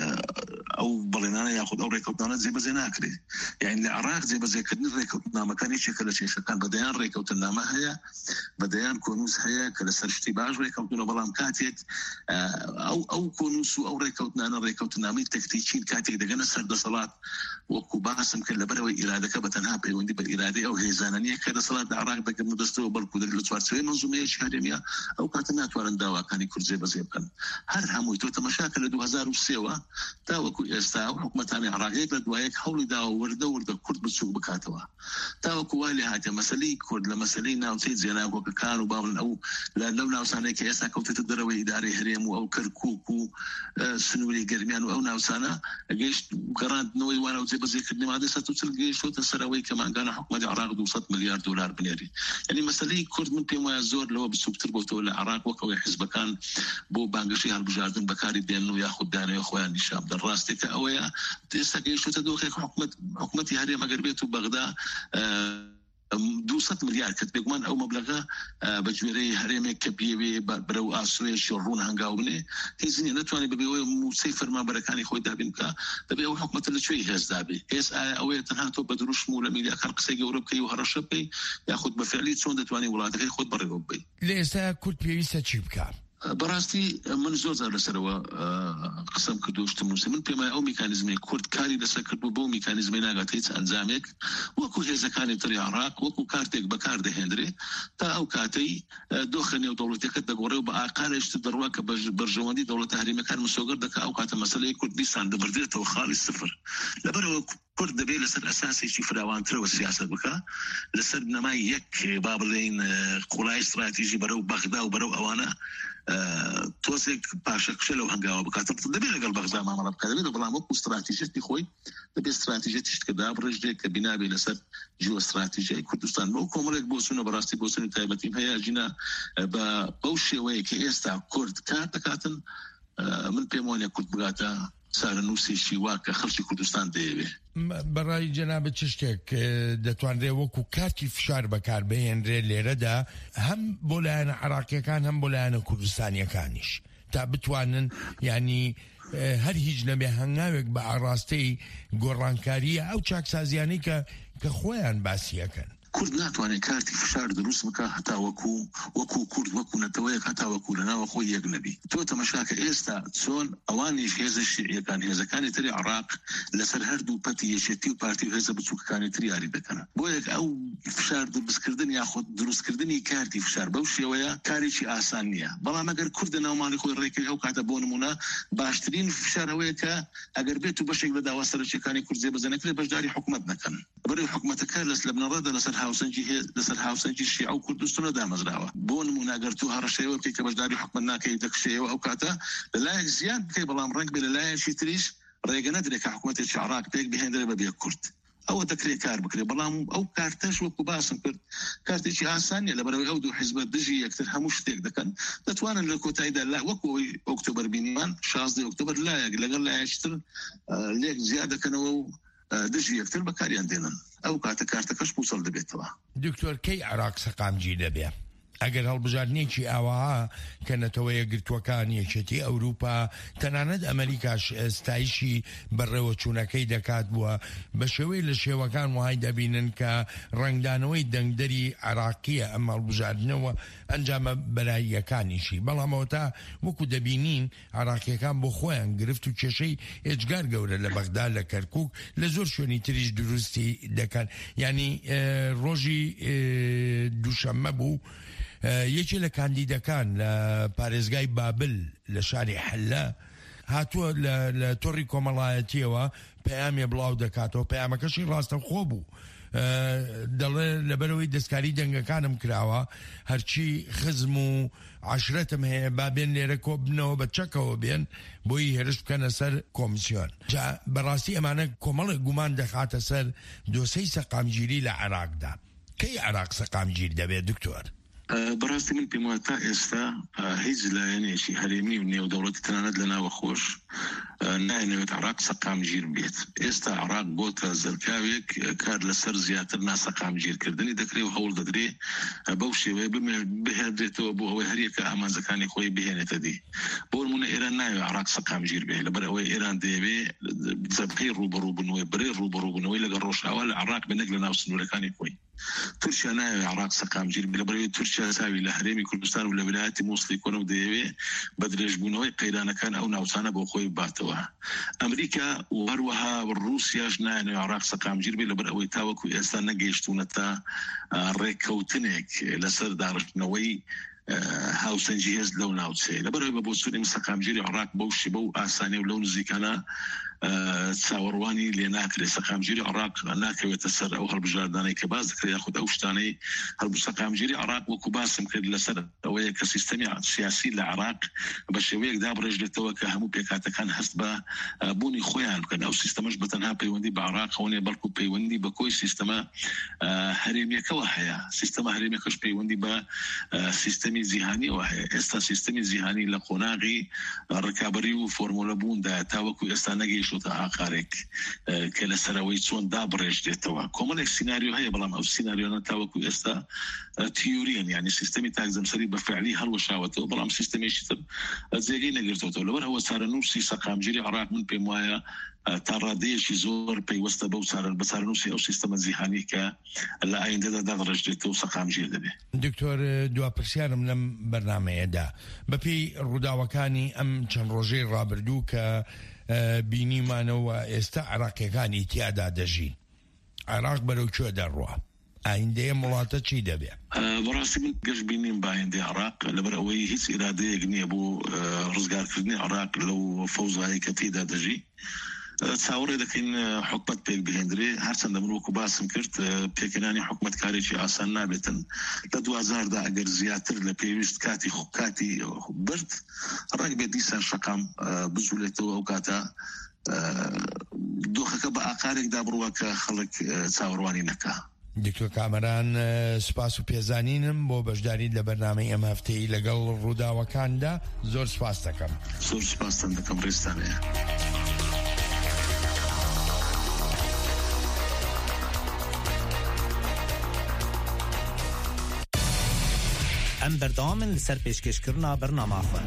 ئەو بەڵێنانە یاخود ئەو ڕێکەوتانە جێبەجێ ناکرێت یعنی لە عێراق جێبەجێکردنی ڕێکەوتنامەکانی چێکە لە کێشەکان بەدەیان ڕێکەوتنامە هەیە بەدەیان کۆنووس هەیە کە لەسەر شتی باش ڕێکەوتنەوە بەڵام کاتێک ئەو کۆنووس و ئەو ڕێکەوتنانە ڕێکەوتنامەی تەکتیکین کاتێک دەگەنە سەر دەسەڵات وەکو باسم کرد لەبەرەوەی ئیرادەکە بەتەنها تەنها پەیوەندی بە ئیرادەی ئەو هێزانانیە کە دەسەڵات عراق دەگەن دەستەوە بەڵکو دەگرێت لە چوارچەوەی منزومەیەکی هەرێمیە ئەو کاتە ناتوانن داواکانی کورد جێبەجێ بکەن. هەر هەمووی تۆ تەماشاکە لە 2003ەوە تا وەکو ئێستا حکومەتانی عراقیەک لە دوایەک هەوڵی داوە وردە کورد بچووک بکاتەوە تا وەکو وا لێ هاتێ مەسەلەی کورد لە مەسەلەی ناوچەی جێناکۆکەکان و باڵن ئەو لەو ناوچانەیە کە ئێستا کەوتێتە دەرەوەی ئیدارەی هەرێم و ئەو کەرکووک و سنووری گەرمیان و ئەو ناوچانە گەیشت گەڕاندنەوەی وانە و جێبەجێکردنی مادەی 140 گەیشتۆتە سەرەوەی کە مانگانە حکومەتی عراق 200 ملیار دلار بنێری. یعنی مەسەلەی کورد من پێم وایە زۆر لەوە بچووکتر بۆتەوە لە عراق وەکەوەی حیزبەکان بۆ بانگەشی هەڵبژاردن بەکاری دێن و یاخود دانەوەی خۆیان نیشان بدەن. ڕاستێکە ئەوەیە ئێستا گەیشتۆتە دۆخێک حکومەتی هەرێم ئەگەر بێت و بەغدا 200 ملیار کە بێگومان ئەو مەبلەغە بە گوێرەی هەرێمێک کە بێوێ بەرەو ئاسوێشی ڕوون هەنگاو بنێ هیچنی ناتوانێت ببێەوە موسەی فەرمانبەرەکانی خۆی دابین بکە دەبێ ئەو حکومەتە لەکوێی هێزدا بێ هێز ئەوەیە تەنها تۆ بە دروشم و لە میدیاکان قسەی گەورە بکەی و هەڕەشە بکەی یاخود بە فعلی چۆن دەتوانێت وڵاتەکەی خۆت بەڕێوە ببەی. لە ئێستا کورد پێویستە چی بکات؟ بەڕاستی من زۆر جار لەسەرەوە قسەم کردوشتم نووسی من پێم وایە ئەو میکانیزمی کورد کاری لەسەر کردبوو بۆ میکانیزمی ناگات هیچ ئەنجامێک وەکو هێزەکانی تری عراق وەکو کارتێک بەکار دەهێنرێ تا ئەو کاتەی دۆخە نێو دەوڵەتەکەت دەگۆڕێ و بە ئاقارێشتر دەڕوا کە بەرژەوەندی دەوڵەتە هەرێمیەکان مسۆگەر دەکا ئەو کاتە مەسەلەی کوردستان دەبردرێتەوە خاڵی سفر. لەبەرەوە کورد دەبێت لەسەر ئەساسێکی فراوانترەوە سیاست بکە لەسەر بنەمای یەک با بڵێن قوڵای استراتیژی بەرەو بەغدا و بەرەو ئەوانە تۆزێک پاشەکشە لەو هەنگاوە بکاتە دەبێت لەگەڵ بەغدا مامەڵە بکات دەبێت بەڵام وەکو استراتیژێتی خۆی دەبێت استراتیژێتی شتکەدا بڕژدێک کە بینابێ لەسەر جیۆ استراتیژیای کوردستان بۆ کۆمەڵێک بۆچوونە بەڕاستی بۆچوونی تایبەتیم هەیە ژینە بەو شێوەیە کە ئێستا کورد کار دەکاتن من پێم وانە کورد بگاتە سارەنووسێکی واکە خەڵکی کوردستان دەیەوێ. بەڕای جەنابەت چ شتێک دەتوانرێ وەکو کارتی فشار بەکار بهێنرێ لێرەدا هەم بۆ لایەنە عراقیەکان هەم بۆ لایەنە کوردستانیەکانیش تا بتوانن ینی هەر هیچ نەبێ هەنگاوێک بە ئاڕاستەی گۆڕانکاریە ئەو چاکسازیانەی کە خۆیان باسیەکەن. کورد ناتوانێت کارتی فشار دروست بکە هەتا وەکو کورد وەکو نەتەوەیەک هەتا وەکو لەناوە خۆی یەک نەبی. تۆ تەماشاکە ئێستا چۆن ئەوانیش هێزە شیعیەکان هێزەکانی تری عراق لەسەر هەردوو پەتی یەکێتی و پارتی و هێزە بچووکەکانی تری یاری دەکەن. بۆ یەک ئەو فشار دروستکردن یاخود دروستکردنی کارتی فشار بەو شێوەیە کارێکی ئاسان نییە. بەڵام ئەگەر کورد لە ناومانی خۆی ڕێکەی ئەو کاتە بۆ نمونە باشترین فشار ئەوەیە کە ئەگەر بێت و بەشێک لە داوا سەرچیەکانی کورد جێبەجێ نەکرێت بەشداری حکومەت نەکەن. بەڕێوەی حکومەتەکە لە بنەڕەتدا لەسەر هاوسەنگی شیعە و کوردستانە دامەزراوە. بۆ نمونە ئەگەر تو هەڕەشەیەوە بکەی کە بەشداری حکومەت ناکەی دەکشەیەوە ئەو کاتە لەلایەک زیان بکەی بەڵام ڕەنگ بێ لەلایەکی تریش ڕێگە نەدرێت کە حکومەتێکی عراق پێک بهێنرێ بەبێ کورد. ئەوە دەکرێت کار بکرێت بەڵام ئەو کارتەش وەکو باسم کرد کارتێکی ئاسانیە لەبەرەوەی ئەو دوو حیزبە دژی یەکتر هەموو شتێک دەکەن دەتوانن لە کۆتاییدا وەکەوەی ئۆکتۆبەر بینیمان 16 ئۆکتۆبەر لایەک لەگەڵ لایەکتر لێک زیاد دەکەنەوە و دژی یەکتر بەکاریان دێنن ئەو کاتە کارتەکەش پوسەڵ دەبێتەوە. دکتۆر کەی عراق سەقامگیر دەبێ ئەگەر هەڵبژاردنێکی ئاواها کە نەتەوە یەکگرتووەکان یەکێتی ئەوروپا تەنانەت ئەمریکاش ئێستایشی بەڕێوە چوونەکەی دەکات بووە بە شێوەی لە شێوەکان وهای دەبینن کە ڕنگدانەوەی دەنگدەری عراقیە ئەم هەڵبژاردنەوە ئەنجامە بەلاییەکانیشی بەڵامەوە تا وەکو دەبینین عراقیەکان بۆ خۆیان گرفت و کێشەی ئێجگار گەورە لە بەغدا لە کەرکووک لە زۆر شوێنی تریش دروستی دەکەن. ینی ڕۆژی دووشەممە بوو یەکێ لە کاندیدەکان لە پارێزگای بابل لە شاری حەلە هاتووە لە تۆڕی کۆمەڵایەتیەوە پەیامی بڵاو دەکاتەوە پەیامەکەشی ڕاستەوخۆ بوو دەڵێ لەبەرەوەی دەستکاری دەنگەکانم کراوە هەرچی خزم و عشرەتم هەیە بابێن لێرە کۆ بنەوە بە چەکەوە بێن بۆی هێرش بکەنە سەر کۆمیسیۆن. بەڕاستی ئەمانە کۆمەڵێک گومان دەخاتە سەر دۆسەی سەقامگیری لە عراقدا. کەی عراق سەقامگیر دەبێت دکتۆر؟ بەڕاستی من پێم وایە تا ئێستا هیچ لایەنێکی هەرێمی و نێودەوڵەتی تەنانەت لە ناوە خۆش نایەوێت عراق سەقامگیر بێت. ئێستا عراق بۆتە زەرکاوێک کار لەسەر زیاتر ناسەقامگیرکردنی دەکرێت و هەوڵ دەدرێت بەو شێوەیە بهێنرێتەوە بۆ ئەوەی هەریەکە ئامانجەکانی خۆی بهێنێتە دی. بۆ نمونە ئێران ناوێت عراق سەقامگیر بێت لەبەر ئەوەی ئێران دەیەوێت جەبهەی ڕوبەڕووبوونەوەی برێ ڕوبەڕووبوونەوەی لەگەڵ ڕۆژاوا لە عراق بنەک لە ناو سنوورەکانی خۆی. تورکیا نایە عراق سەقامگیر لەبەرەوەی تورکیا ساوی لە هەرێمی کوردستان و لە ویلایەتی مووسڵی کۆنە و دەیەوێ بە درێژبوونەوەی قەیرانەکان ئەو ناوچانە بۆ خۆی باتەوە. ئەمریکا و هەروەها ڕووسیاش نایەنێ عراق سەقامگیر بێ لەبەر ئەوەی تاوەکو ئێستا نەگەیشتونە تا ڕێککەوتنێک لەسەر داڕشتنەوەی هاوسەنجی هێز لەو ناوچەیە. لەبەرەوەی بە بۆچوونی سەقامگیری عراق بەو شیبە و ئاسانیە و لەو نزیکانە چاوەڕوانی لێ ناکرێت. سەقامگیری عراق ناکەوێتە سەر ئەو هەڵبژاردانەی کە باز دەکرێت یاخود ئەو شتانەی سەقامگیری عراق وەکو باسم کرد لەسەر ئەوەیە کە سیستەمی سیاسی لە عراق بە شێوەیەک دابڕێژێتەوە کە هەموو پێکاتەکان هەست بە بوونی خۆیان بکەن. ئەو سیستەمەش بەتەنها پەیوەندی بە عراقەوەنێ بەڵکو پەیوەندی بە کۆی سیستەمە هەرێمیەکەوە هەیە. سیستەمە هەرێمیەکەش پەیوەندی بە سیستەمی جیهانیەوە هەیە. ئێستا سیستەمی جیهانی لە قۆناغی ڕکابەری و فۆرمۆلە بووندا تاوەکو ئێستا نەگەیشتوتە ئاقارێک کە لەسەرەوەی چۆن دابڕێژێتەوە. کۆمەڵێک سیناریۆ هەیە بەڵام ئەو سیناریۆنە تاوەکو ئێستا تیوریان یعنی سیستەمی تاکزەمسەری بە فعلی هەڵوەشاوەتەوە بەڵام سیستەمێکی تر جێگەی نەگرتوتەوە. لەبەر ئەوە چارەنووسی سەقامگیری عراق من پێم وایە تا ڕادەیەکی زۆر پەیوەستە بەو بەچارەنووسی ئەو سیستەمە جیهانی کە لە ئایندەدا داڕێژێتەوە و سەقامگیر دەبێت. دکتۆر دواپرسیارم لەم بەرنامەیەدا بەپێی ڕووداوەکانی ئەم چەند ڕۆژەی ڕابردوو کە بینیمانەوە ئێستا عراقیەکانی تیادا دەژین، عراق بەرەو کوێ دەڕوە؟ ئایندەیە وڵاتە چی دەبێت؟ بەڕاستی من گەشت بینیم بە ئایندەی عراق لەبەر ئەوەی هیچ ئیرادەیەک نییە بۆ ڕزگارکردنی عراق لەو فەوزایی کە تێدا دەژی. چاوەڕێ دەکەین حکومت پێک بهێندرێ هەرچەندە من وەکو باسم کرد پێکەنانی حکومەتکارێکی ئاسان نابێتن. لە 2010 ئەگەر زیاتر لە پێویست کاتی برد ڕنگ بێت دیسان شەقام بزولێتەوە ئەو کاتە دۆخەکە بە ئاقارێکدا بڕوە کە خەڵک چاوەڕوانی نەکا. دکتۆر کامەران سپاس و پێزانینم بۆ بەشداری لە بەرنامەی ئەم هەفتەی لەگەڵ ڕووداوەکاندا زۆر سپاس دەکەم. زۆر سپاستان دەکەم ڕێستانەیە. ئەم بەردەوامن لەسەر پێشکەشکردنا بەرنامە خۆ.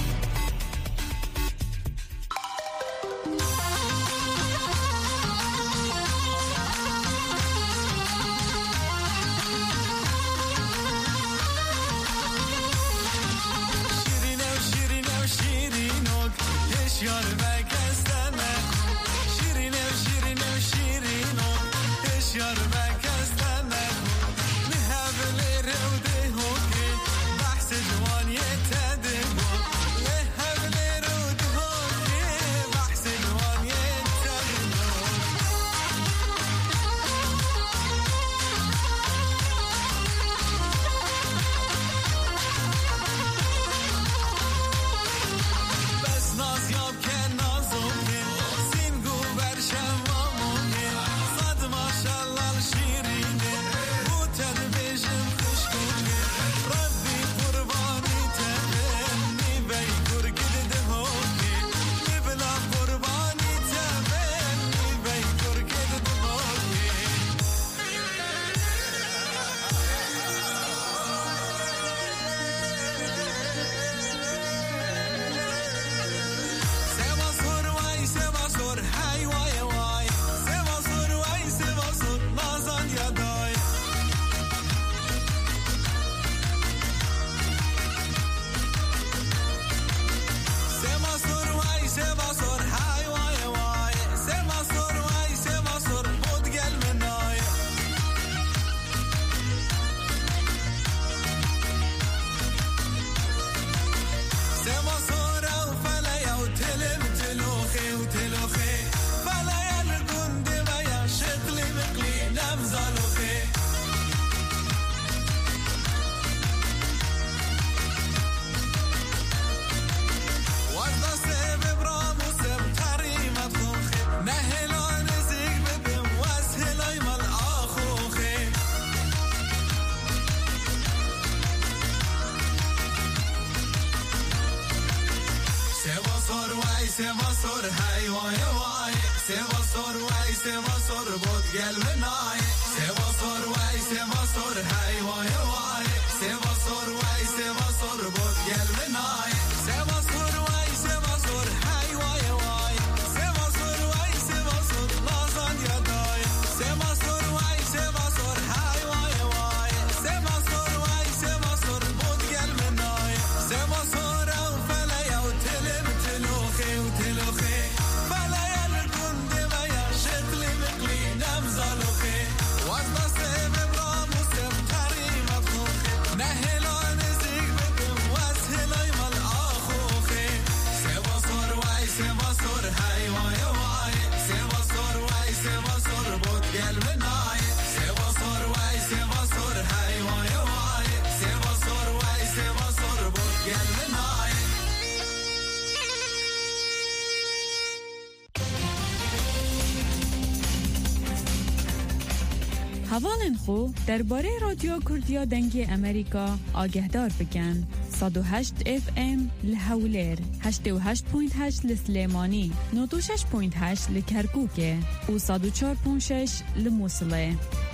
سواسور هاي واي واي سواسور واي سواسور بود قلبناي سواسور واي سواسور هاي واي واي سواسور واي سواسور بود قلبناي سواسور واي سواسور هاي واي واي سواسور واي سواسور لازم يداي سواسور واي سواسور هاي واي هوالن خو درباره رادیو کردیا دنگی امریکا آگهدار بکن. 108 FM لحولیر، 88.8 لسلیمانی، 96.8 لکرکوکه و 104.6 لموصله.